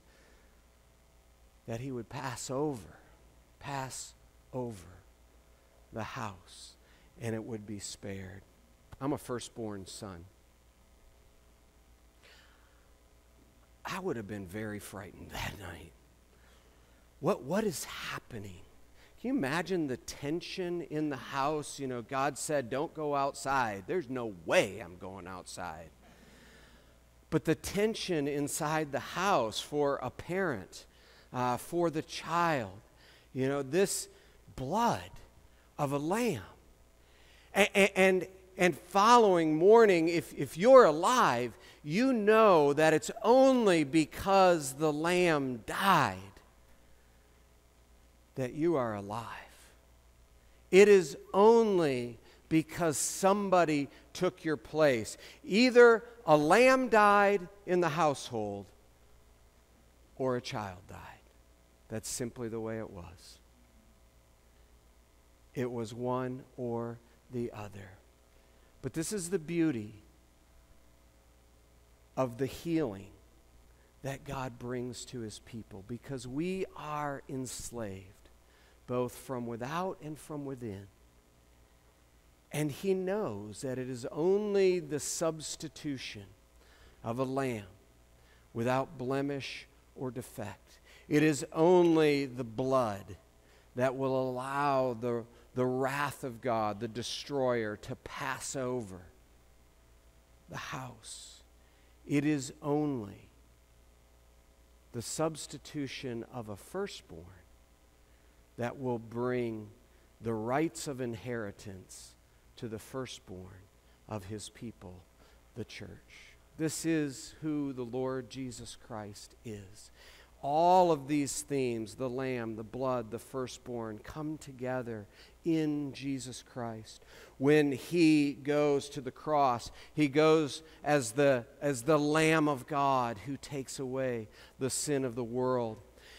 that he would pass over, pass over the house, and it would be spared. I'm a firstborn son. I would have been very frightened that night. What, what is happening? Can you imagine the tension in the house? You know, God said, don't go outside. There's no way I'm going outside. But the tension inside the house for a parent, uh, for the child, you know, this blood of a lamb. And, and, and following morning, if, if you're alive, you know that it's only because the lamb died that you are alive. It is only because somebody took your place. Either a lamb died in the household or a child died. That's simply the way it was. It was one or the other. But this is the beauty of the healing that God brings to his people, because we are enslaved both from without and from within. And he knows that it is only the substitution of a lamb without blemish or defect. It is only the blood that will allow the, the wrath of God, the destroyer, to pass over the house. It is only the substitution of a firstborn that will bring the rights of inheritance to the firstborn of his people, the church. This is who the Lord Jesus Christ is. All of these themes, the lamb, the blood, the firstborn, come together in Jesus Christ. When he goes to the cross, he goes as the, as the Lamb of God who takes away the sin of the world.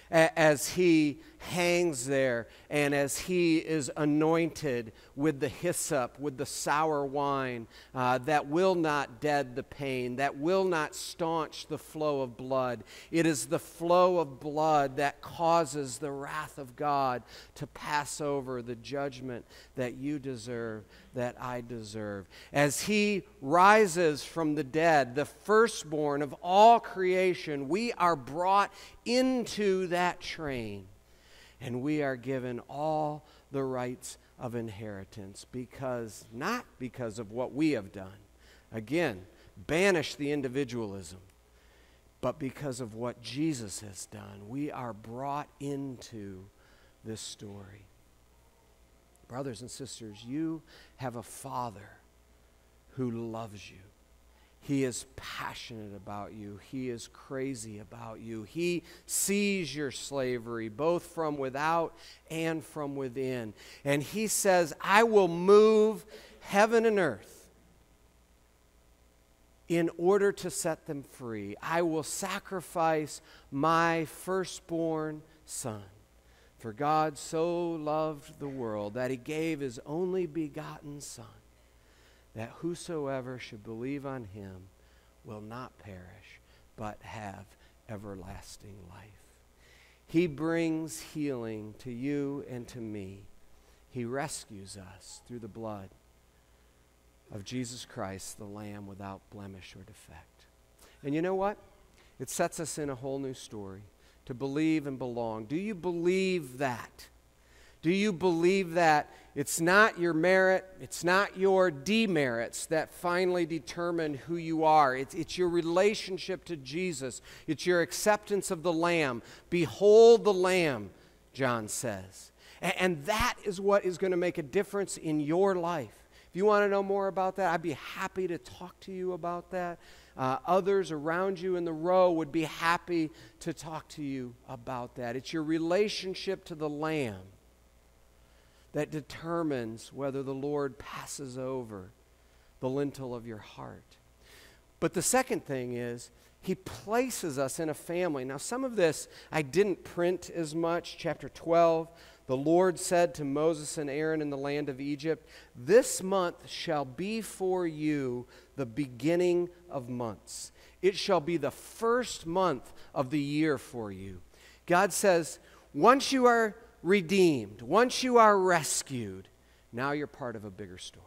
as he hangs there and as he is anointed with the hyssop, with the sour wine uh, that will not dead the pain, that will not staunch the flow of blood. It is the flow of blood that causes the wrath of God to pass over the judgment that you deserve, that I deserve. As he rises from the dead, the firstborn of all creation, we are brought into that train, and we are given all the rights of inheritance, because not because of what we have done. Again, banish the individualism, but because of what Jesus has done. We are brought into this story. Brothers and sisters, you have a Father who loves you. He is passionate about you. He is crazy about you. He sees your slavery, both from without and from within. And he says, I will move heaven and earth in order to set them free. I will sacrifice my firstborn son. For God so loved the world that he gave his only begotten Son, that whosoever should believe on him will not perish, but have everlasting life. He brings healing to you and to me. He rescues us through the blood of Jesus Christ, the Lamb without blemish or defect. And you know what? It sets us in a whole new story, to believe and belong. Do you believe that? Do you believe that it's not your merit, it's not your demerits that finally determine who you are? It's, it's your relationship to Jesus. It's your acceptance of the Lamb. Behold the Lamb, John says. And, and that is what is going to make a difference in your life. If you want to know more about that, I'd be happy to talk to you about that. Uh, others around you in the row would be happy to talk to you about that. It's your relationship to the Lamb that determines whether the Lord passes over the lintel of your heart. But the second thing is, he places us in a family. Now, some of this I didn't print as much. Chapter twelve, the Lord said to Moses and Aaron in the land of Egypt, this month shall be for you the beginning of months. It shall be the first month of the year for you. God says, once you are redeemed, once you are rescued, now you're part of a bigger story.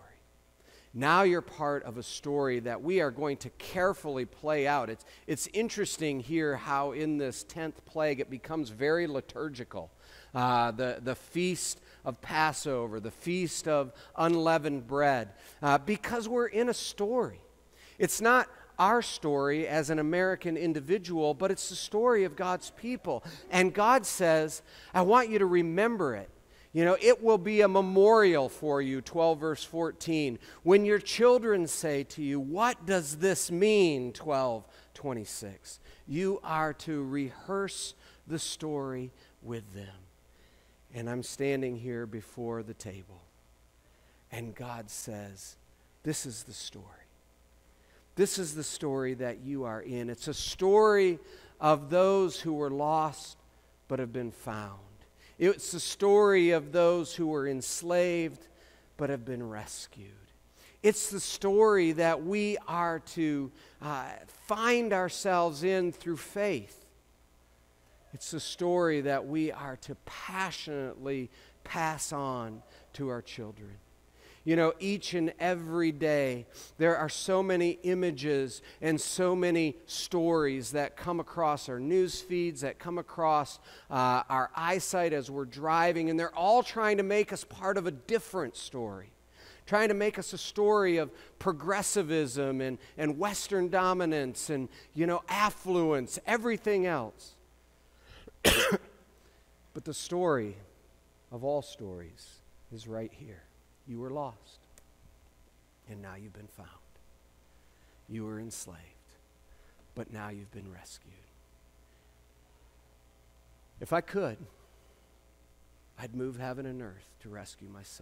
Now you're part of a story that we are going to carefully play out. It's, it's interesting here how in this tenth plague it becomes very liturgical. Uh, the, the feast of Passover, the feast of unleavened bread, uh, because we're in a story. It's not our story as an American individual, but it's the story of God's people. And God says, I want you to remember it. You know, it will be a memorial for you, twelve verse fourteen. When your children say to you, what does this mean, twelve twenty-six? You are to rehearse the story with them. And I'm standing here before the table, and God says, this is the story. This is the story that you are in. It's a story of those who were lost but have been found. It's the story of those who were enslaved but have been rescued. It's the story that we are to uh, find ourselves in through faith. It's the story that we are to passionately pass on to our children. You know, each and every day, there are so many images and so many stories that come across our news feeds, that come across uh, our eyesight as we're driving, and they're all trying to make us part of a different story, trying to make us a story of progressivism and, and Western dominance and, you know, affluence, everything else. But the story of all stories is right here. You were lost, and now you've been found. You were enslaved, but now you've been rescued. If I could, I'd move heaven and earth to rescue my son.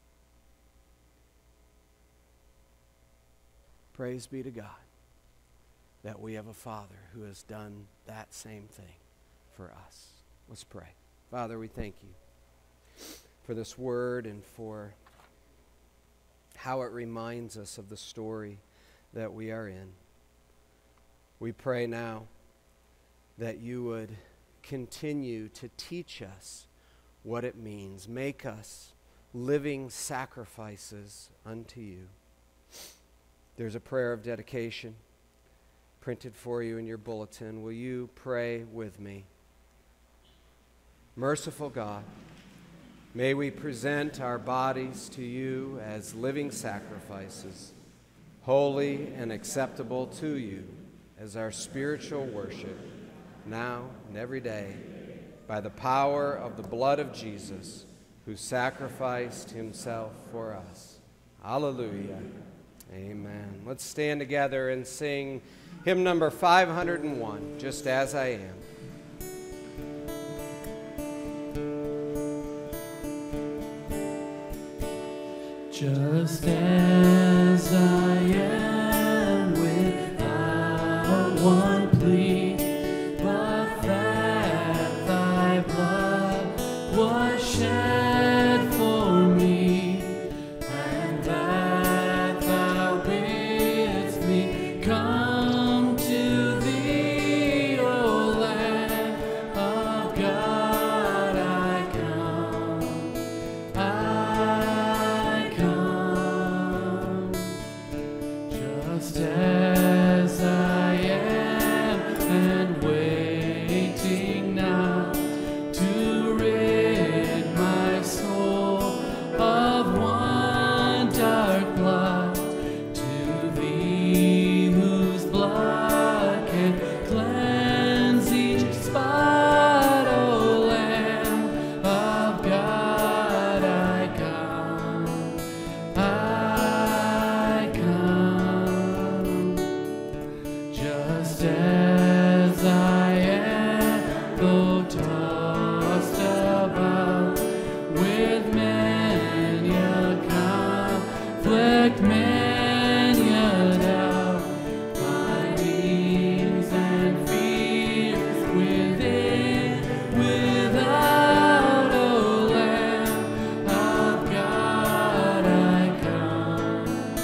Praise be to God that we have a Father who has done that same thing for us. Let's pray. Father, we thank you for this word and for how it reminds us of the story that we are in. We pray now that you would continue to teach us what it means. Make us living sacrifices unto you. There's a prayer of dedication printed for you in your bulletin. Will you pray with me? Merciful God, may we present our bodies to you as living sacrifices, holy and acceptable to you as our spiritual worship, now and every day, by the power of the blood of Jesus, who sacrificed himself for us. Hallelujah. Amen. Let's stand together and sing hymn number five hundred one, Just As I Am. Just as I am, without one plea, but that thy blood was shed for me, and that thou bidst me come to thee, O Lamb of God, I come, I come, just as I am, and waiting now to rid my soul of one dark blot, to thee whose blood can cleanse each spot, O Lamb of God, I come, I come, just as I am, though tossed about with many a conflict, many a doubt, findings and fears within, without, O Lamb of God, I come,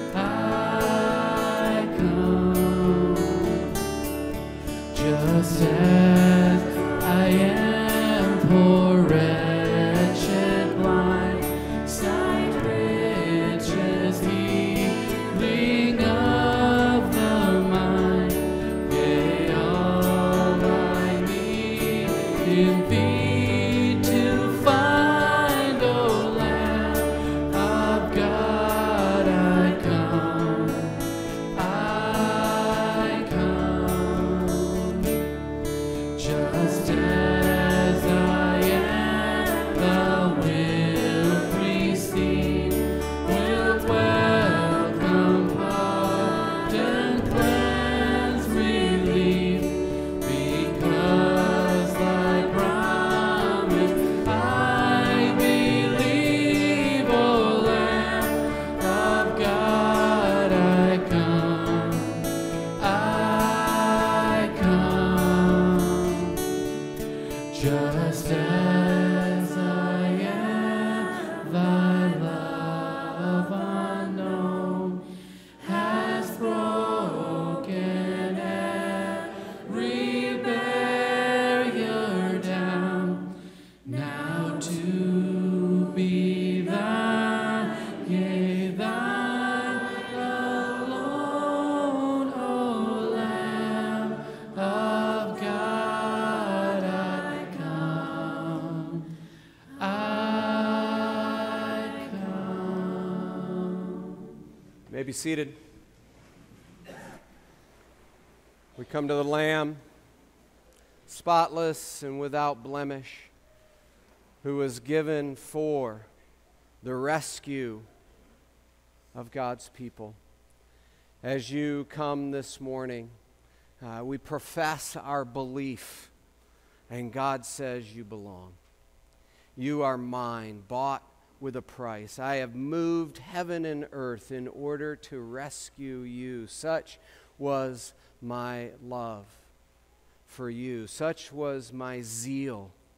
I come, just as I am, poor wretched, blind, sight riches, healing of the mind, yea, all I need in thee to find, O Lamb of God, I come, I come, just as I am, thou wilt receive, wilt welcome, pardon, cleanse, relief, because thy promise I believe, O Lamb of God, I come, I come, just as I am, thy love unknown has broken every barrier down, now to be thine, yea, thine alone, O Lamb of God, I come, I come. You may be seated. We come to the Lamb, spotless and without blemish, who was given for the rescue of God's people. As you come this morning, uh, we profess our belief, and God says you belong. You are mine, bought with a price. I have moved heaven and earth in order to rescue you. Such was my love for you. Such was my zeal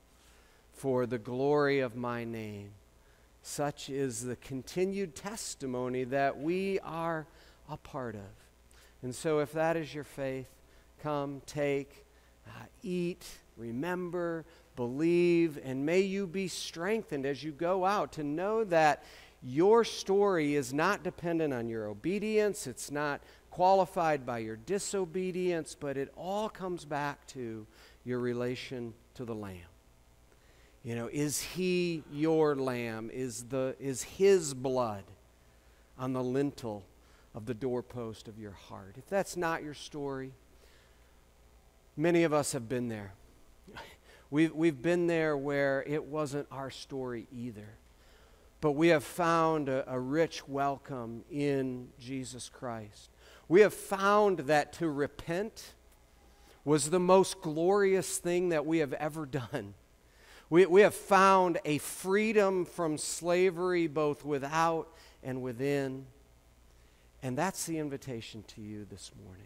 for the glory of my name. Such is the continued testimony that we are a part of. And so if that is your faith, come, take, uh, eat, remember, believe, and may you be strengthened as you go out to know that your story is not dependent on your obedience. It's not qualified by your disobedience, but it all comes back to your relation to the Lamb. You know, is he your lamb? Is the is his blood on the lintel of the doorpost of your heart? If that's not your story, many of us have been there. We've, we've been there where it wasn't our story either. But we have found a, a rich welcome in Jesus Christ. We have found that to repent was the most glorious thing that we have ever done. We, we have found a freedom from slavery both without and within. And that's the invitation to you this morning.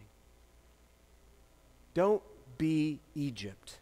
Don't be Egypt,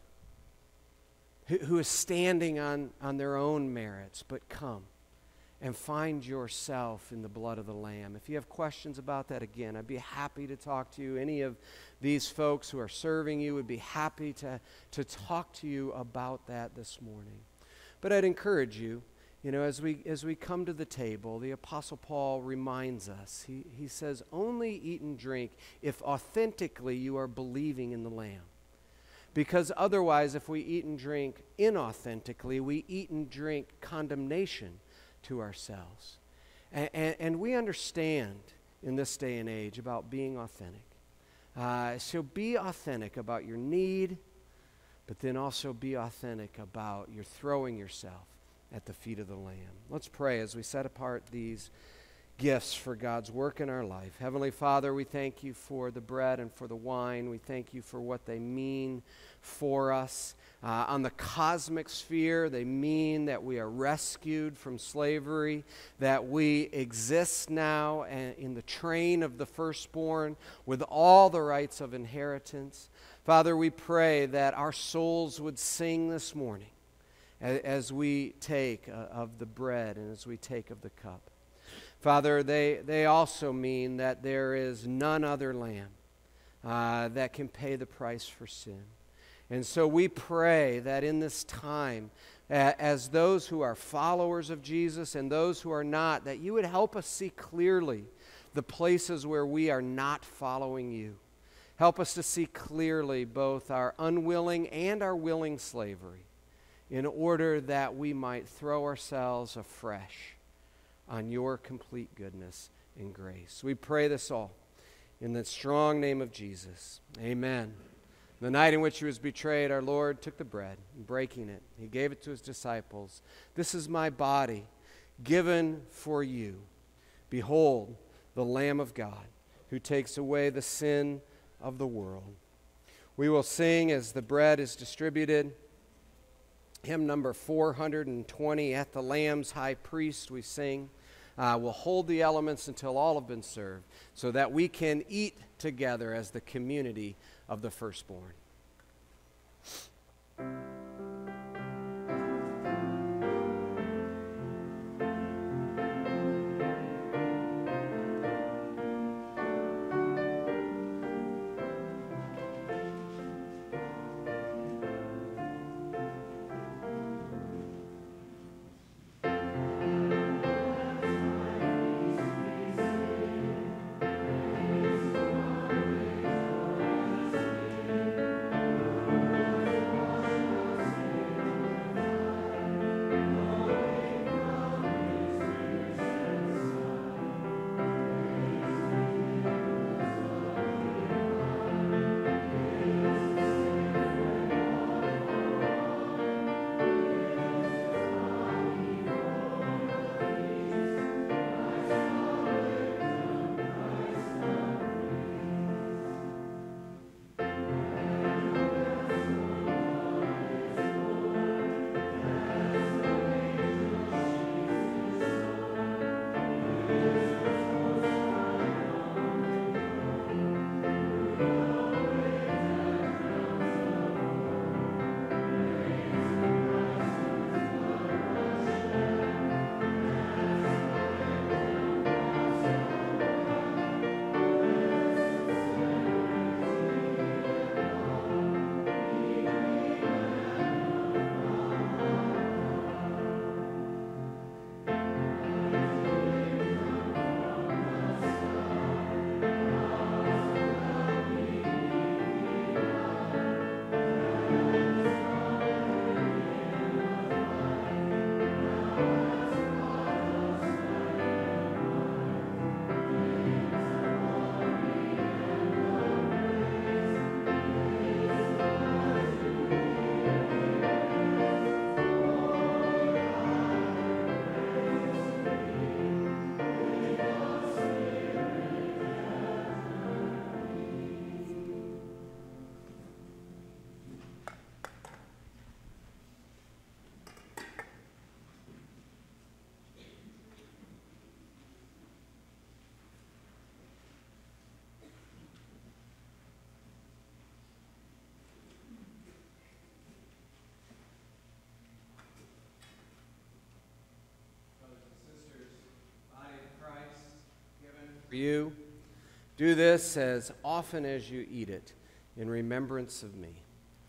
who, who is standing on, on their own merits, but come and find yourself in the blood of the Lamb. If you have questions about that, again, I'd be happy to talk to you. Any of these folks who are serving you would be happy to, to talk to you about that this morning. But I'd encourage you, you know, as we as we come to the table, the Apostle Paul reminds us, he, he says, only eat and drink if authentically you are believing in the Lamb. Because otherwise, if we eat and drink inauthentically, we eat and drink condemnation to ourselves. And, and, and we understand in this day and age about being authentic. Uh, so be authentic about your need, but then also be authentic about your throwing yourself at the feet of the Lamb. Let's pray as we set apart these gifts for God's work in our life. Heavenly Father, we thank you for the bread and for the wine. We thank you for what they mean for us. Uh, on the cosmic sphere, they mean that we are rescued from slavery, that we exist now in the train of the firstborn with all the rights of inheritance. Father, we pray that our souls would sing this morning as, as we take uh, of the bread and as we take of the cup. Father, they, they also mean that there is none other lamb uh, that can pay the price for sin. And so we pray that in this time, uh, as those who are followers of Jesus and those who are not, that you would help us see clearly the places where we are not following you. Help us to see clearly both our unwilling and our willing slavery in order that we might throw ourselves afresh on your complete goodness and grace. We pray this all in the strong name of Jesus. Amen. The night in which he was betrayed, our Lord took the bread, and breaking it, he gave it to his disciples. This is my body given for you. Behold, the Lamb of God, who takes away the sin of the world. We will sing as the bread is distributed. Hymn number four hundred twenty, At the Lamb's High Priest, we sing. Uh, we'll hold the elements until all have been served so that we can eat together as the community of the firstborn. you. Do this as often as you eat it in remembrance of me.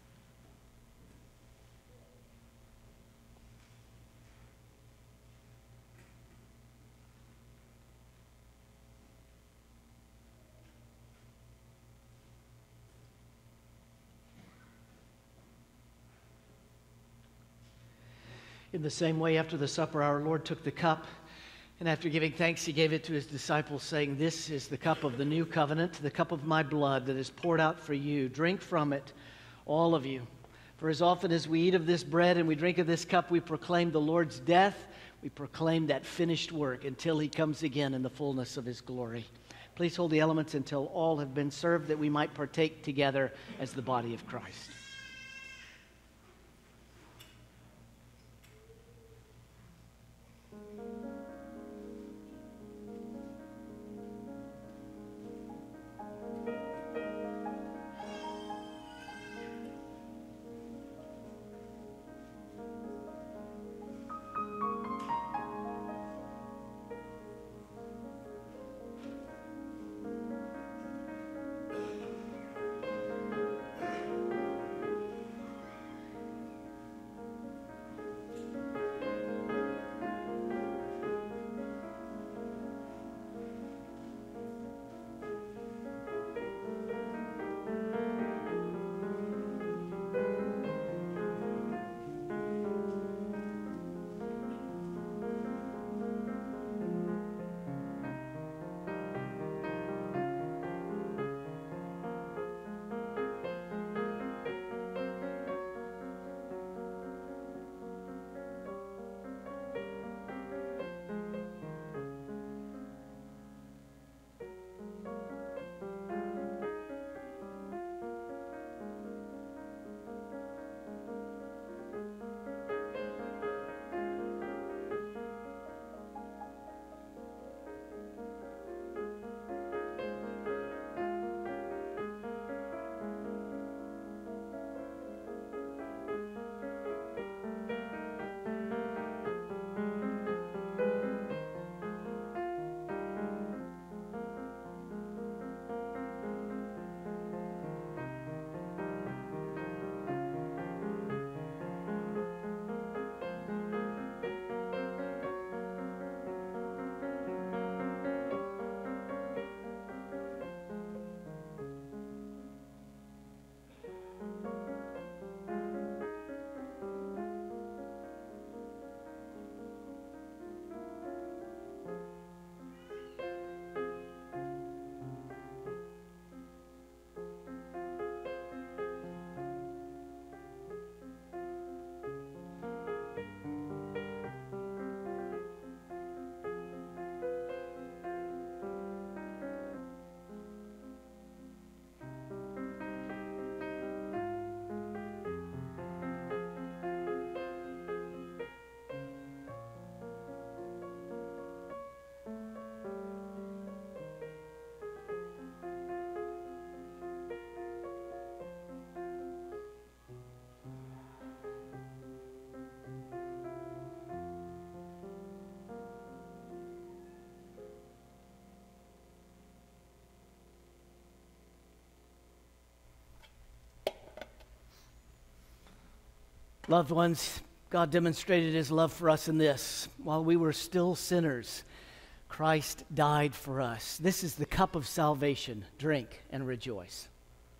In the same way, after the supper, our Lord took the cup, and after giving thanks, he gave it to his disciples, saying, "This is the cup of the new covenant, the cup of my blood that is poured out for you. Drink from it, all of you. For as often as we eat of this bread and we drink of this cup, we proclaim the Lord's death. We proclaim that finished work until he comes again in the fullness of his glory." Please hold the elements until all have been served, that we might partake together as the body of Christ. Loved ones, God demonstrated his love for us in this. While we were still sinners, Christ died for us. This is the cup of salvation. Drink and rejoice.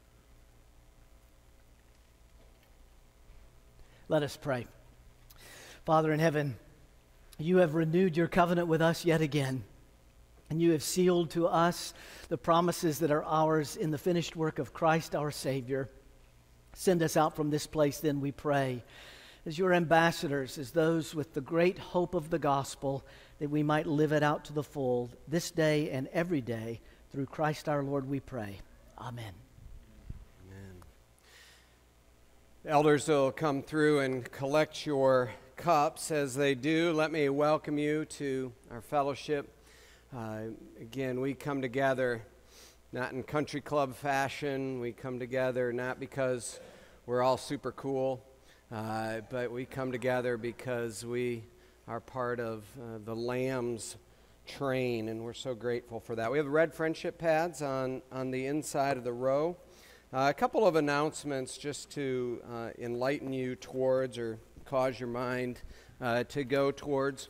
Let us pray. Father in heaven, you have renewed your covenant with us yet again, and you have sealed to us the promises that are ours in the finished work of Christ our Savior. Send us out from this place, then, we pray, as your ambassadors, as those with the great hope of the gospel, that we might live it out to the full this day and every day. Through Christ our Lord, we pray. Amen. Amen. The elders will come through and collect your cups. As they do, let me welcome you to our fellowship. Uh, again, we come together not in country club fashion. We come together not because we're all super cool, uh, but we come together because we are part of uh, the Lamb's train, and we're so grateful for that. We have red friendship pads on, on the inside of the row. Uh, a couple of announcements just to uh, enlighten you towards or cause your mind uh, to go towards.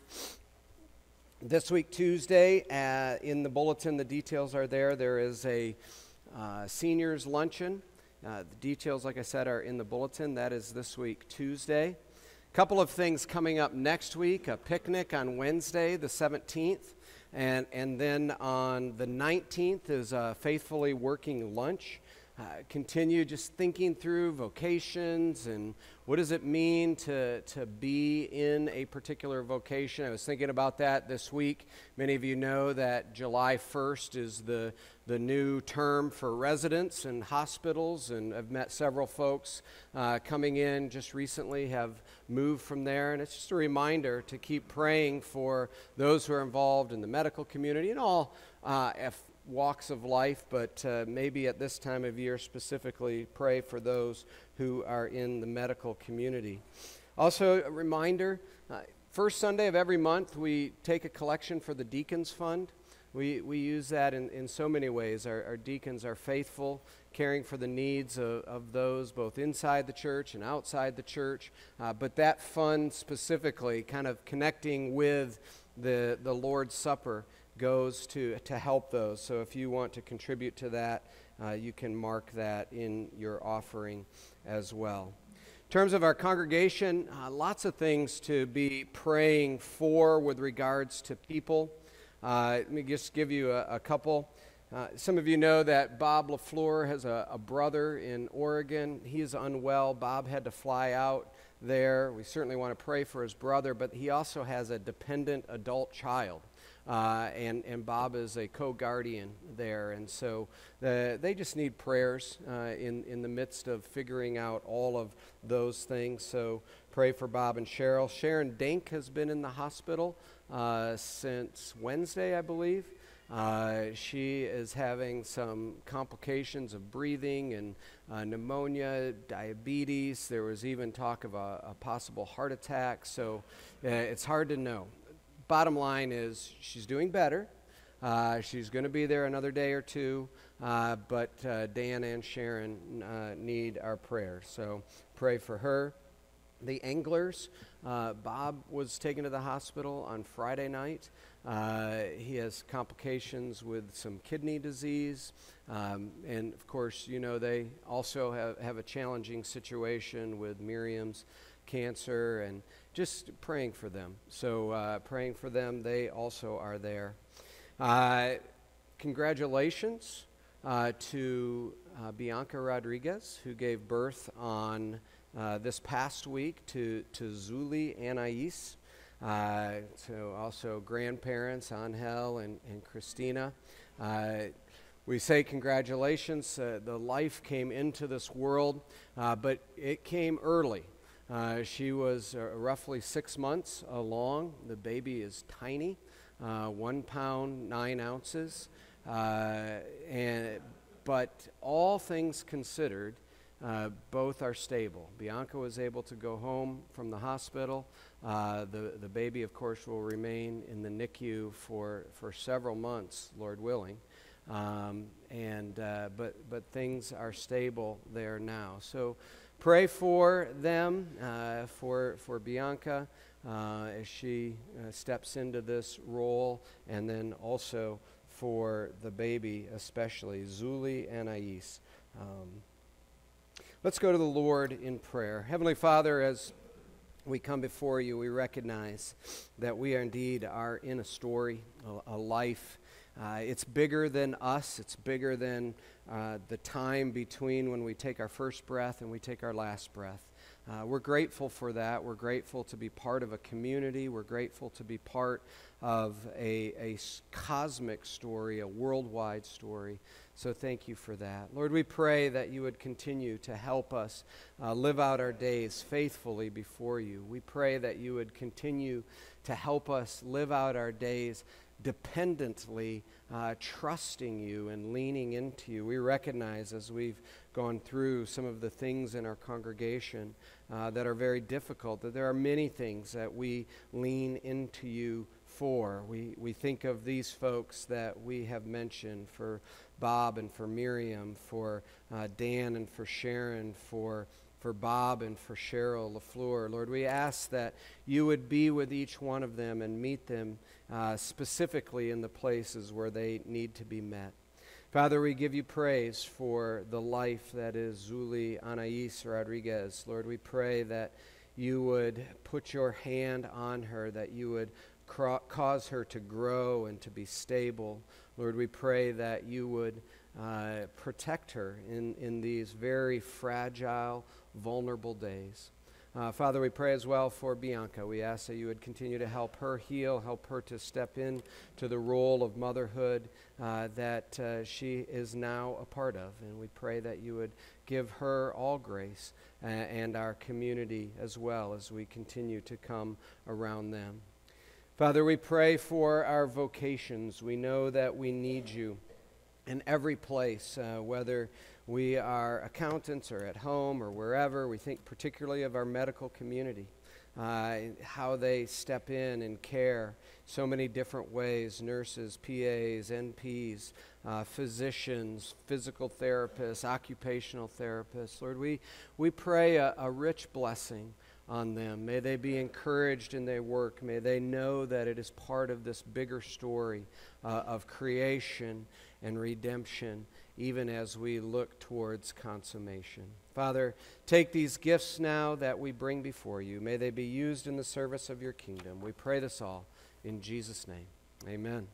This week, Tuesday, uh, in the bulletin, the details are there. There is a uh, seniors luncheon. Uh, the details, like I said, are in the bulletin. That is this week, Tuesday. A couple of things coming up next week, a picnic on Wednesday, the seventeenth, and, and then on the nineteenth is a faithfully working lunch. Uh, continue just thinking through vocations and what does it mean to, to be in a particular vocation. I was thinking about that this week. Many of you know that July first is the, the new term for residents and hospitals, and I've met several folks uh, coming in just recently, have moved from there, and it's just a reminder to keep praying for those who are involved in the medical community and all uh, if walks of life, but uh, maybe at this time of year specifically pray for those who are in the medical community. Also, a reminder, uh, first Sunday of every month we take a collection for the Deacons Fund. We, we use that in, in so many ways. Our, our deacons are faithful, caring for the needs of, of those both inside the church and outside the church, uh, but that fund specifically kind of connecting with the, the Lord's Supper goes to, to help those. So if you want to contribute to that, uh, you can mark that in your offering as well. In terms of our congregation, uh, lots of things to be praying for with regards to people. Uh, let me just give you a, a couple. Uh, some of you know that Bob LaFleur has a, a brother in Oregon. He is unwell. Bob had to fly out there. We certainly want to pray for his brother, but he also has a dependent adult child. Uh, and, and Bob is a co-guardian there, and so the, they just need prayers uh, in, in the midst of figuring out all of those things. So pray for Bob and Cheryl. Sharon Dink has been in the hospital uh, since Wednesday, I believe. Uh, she is having some complications of breathing and uh, pneumonia, diabetes. There was even talk of a, a possible heart attack, so uh, it's hard to know. Bottom line is she's doing better. Uh, she's going to be there another day or two, uh, but uh, Dan and Sharon uh, need our prayer. So pray for her. The Anglers, uh, Bob was taken to the hospital on Friday night. Uh, he has complications with some kidney disease. Um, and of course, you know, they also have, have a challenging situation with Miriam's cancer, and just praying for them. So uh, praying for them, they also are there. Uh, congratulations uh, to uh, Bianca Rodriguez, who gave birth on uh, this past week to, to Zuli Anais. Uh, so also grandparents, Angel and, and Christina. Uh, we say congratulations. Uh, the life came into this world, uh, but it came early. Uh, she was uh, roughly six months along. The baby is tiny, uh, one pound, nine ounces. Uh, and, but all things considered, uh, both are stable. Bianca was able to go home from the hospital. Uh, the, the baby, of course, will remain in the N I C U for, for several months, Lord willing. Um, and, uh, but, but things are stable there now. So pray for them, uh, for, for Bianca uh, as she uh, steps into this role, and then also for the baby, especially Zuli Anais. Um, let's go to the Lord in prayer. Heavenly Father, as we come before you, we recognize that we are indeed are in a story, a, a life. Uh, it's bigger than us. It's bigger than uh, the time between when we take our first breath and we take our last breath. Uh, we're grateful for that. We're grateful to be part of a community. We're grateful to be part of a, a cosmic story, a worldwide story. So thank you for that. Lord, we pray that you would continue to help us uh, live out our days faithfully before you. We pray that you would continue to help us live out our days dependently uh, trusting you and leaning into you. We recognize as we've gone through some of the things in our congregation uh, that are very difficult, that there are many things that we lean into you for. We, we think of these folks that we have mentioned, for Bob and for Miriam, for uh, Dan and for Sharon, for for Bob and for Cheryl LaFleur. Lord, we ask that you would be with each one of them and meet them uh, specifically in the places where they need to be met. Father, we give you praise for the life that is Zuli Anais Rodriguez. Lord, we pray that you would put your hand on her, that you would cra- cause her to grow and to be stable. Lord, we pray that you would uh, protect her in, in these very fragile, vulnerable days. Uh, Father, we pray as well for Bianca. We ask that you would continue to help her heal, help her to step in to the role of motherhood uh, that uh, she is now a part of. And we pray that you would give her all grace uh, and our community as well as we continue to come around them. Father, we pray for our vocations. We know that we need you in every place, uh, whether we are accountants or at home or wherever. We think particularly of our medical community, uh, how they step in and care so many different ways: nurses, P As, N Ps, uh, physicians, physical therapists, occupational therapists. Lord, we, we pray a, a rich blessing on them. May they be encouraged in their work. May they know that it is part of this bigger story uh, of creation and redemption, even as we look towards consummation. Father, take these gifts now that we bring before you. May they be used in the service of your kingdom. We pray this all in Jesus' name. Amen.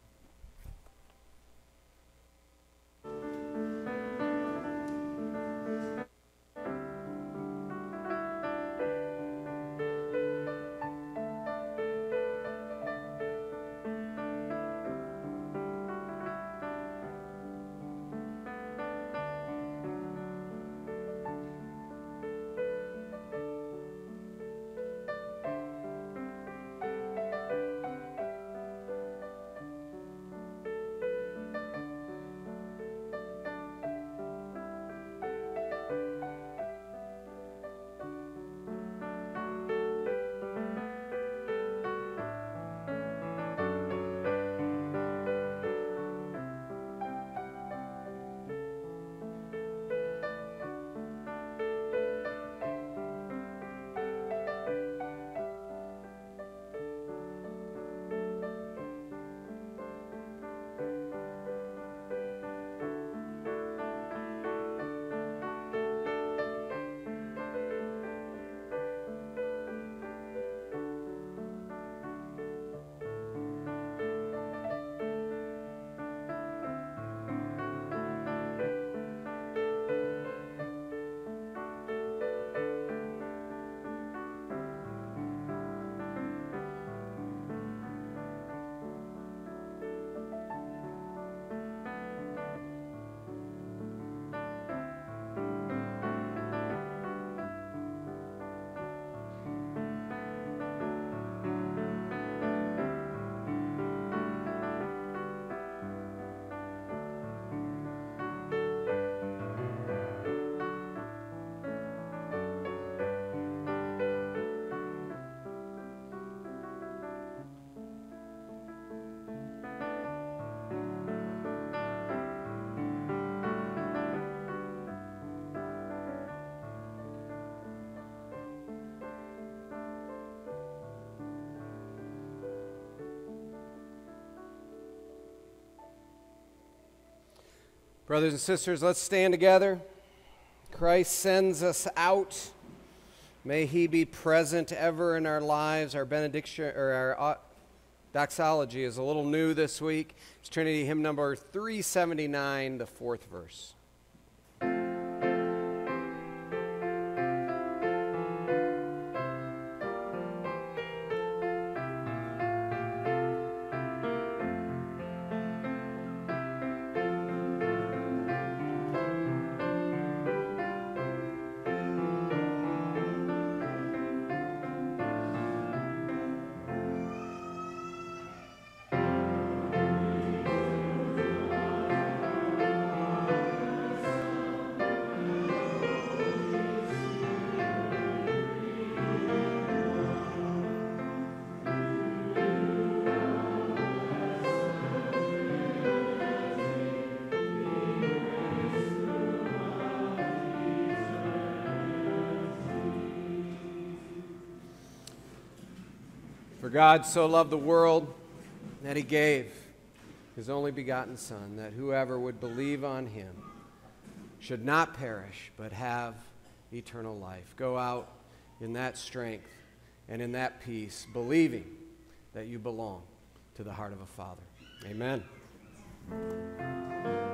Brothers and sisters, let's stand together. Christ sends us out. May he be present ever in our lives. Our benediction, or our uh, doxology is a little new this week. It's Trinity hymn number three seventy-nine, the fourth verse. For God so loved the world that he gave his only begotten Son, that whoever would believe on him should not perish, but have eternal life. Go out in that strength and in that peace, believing that you belong to the heart of a Father. Amen.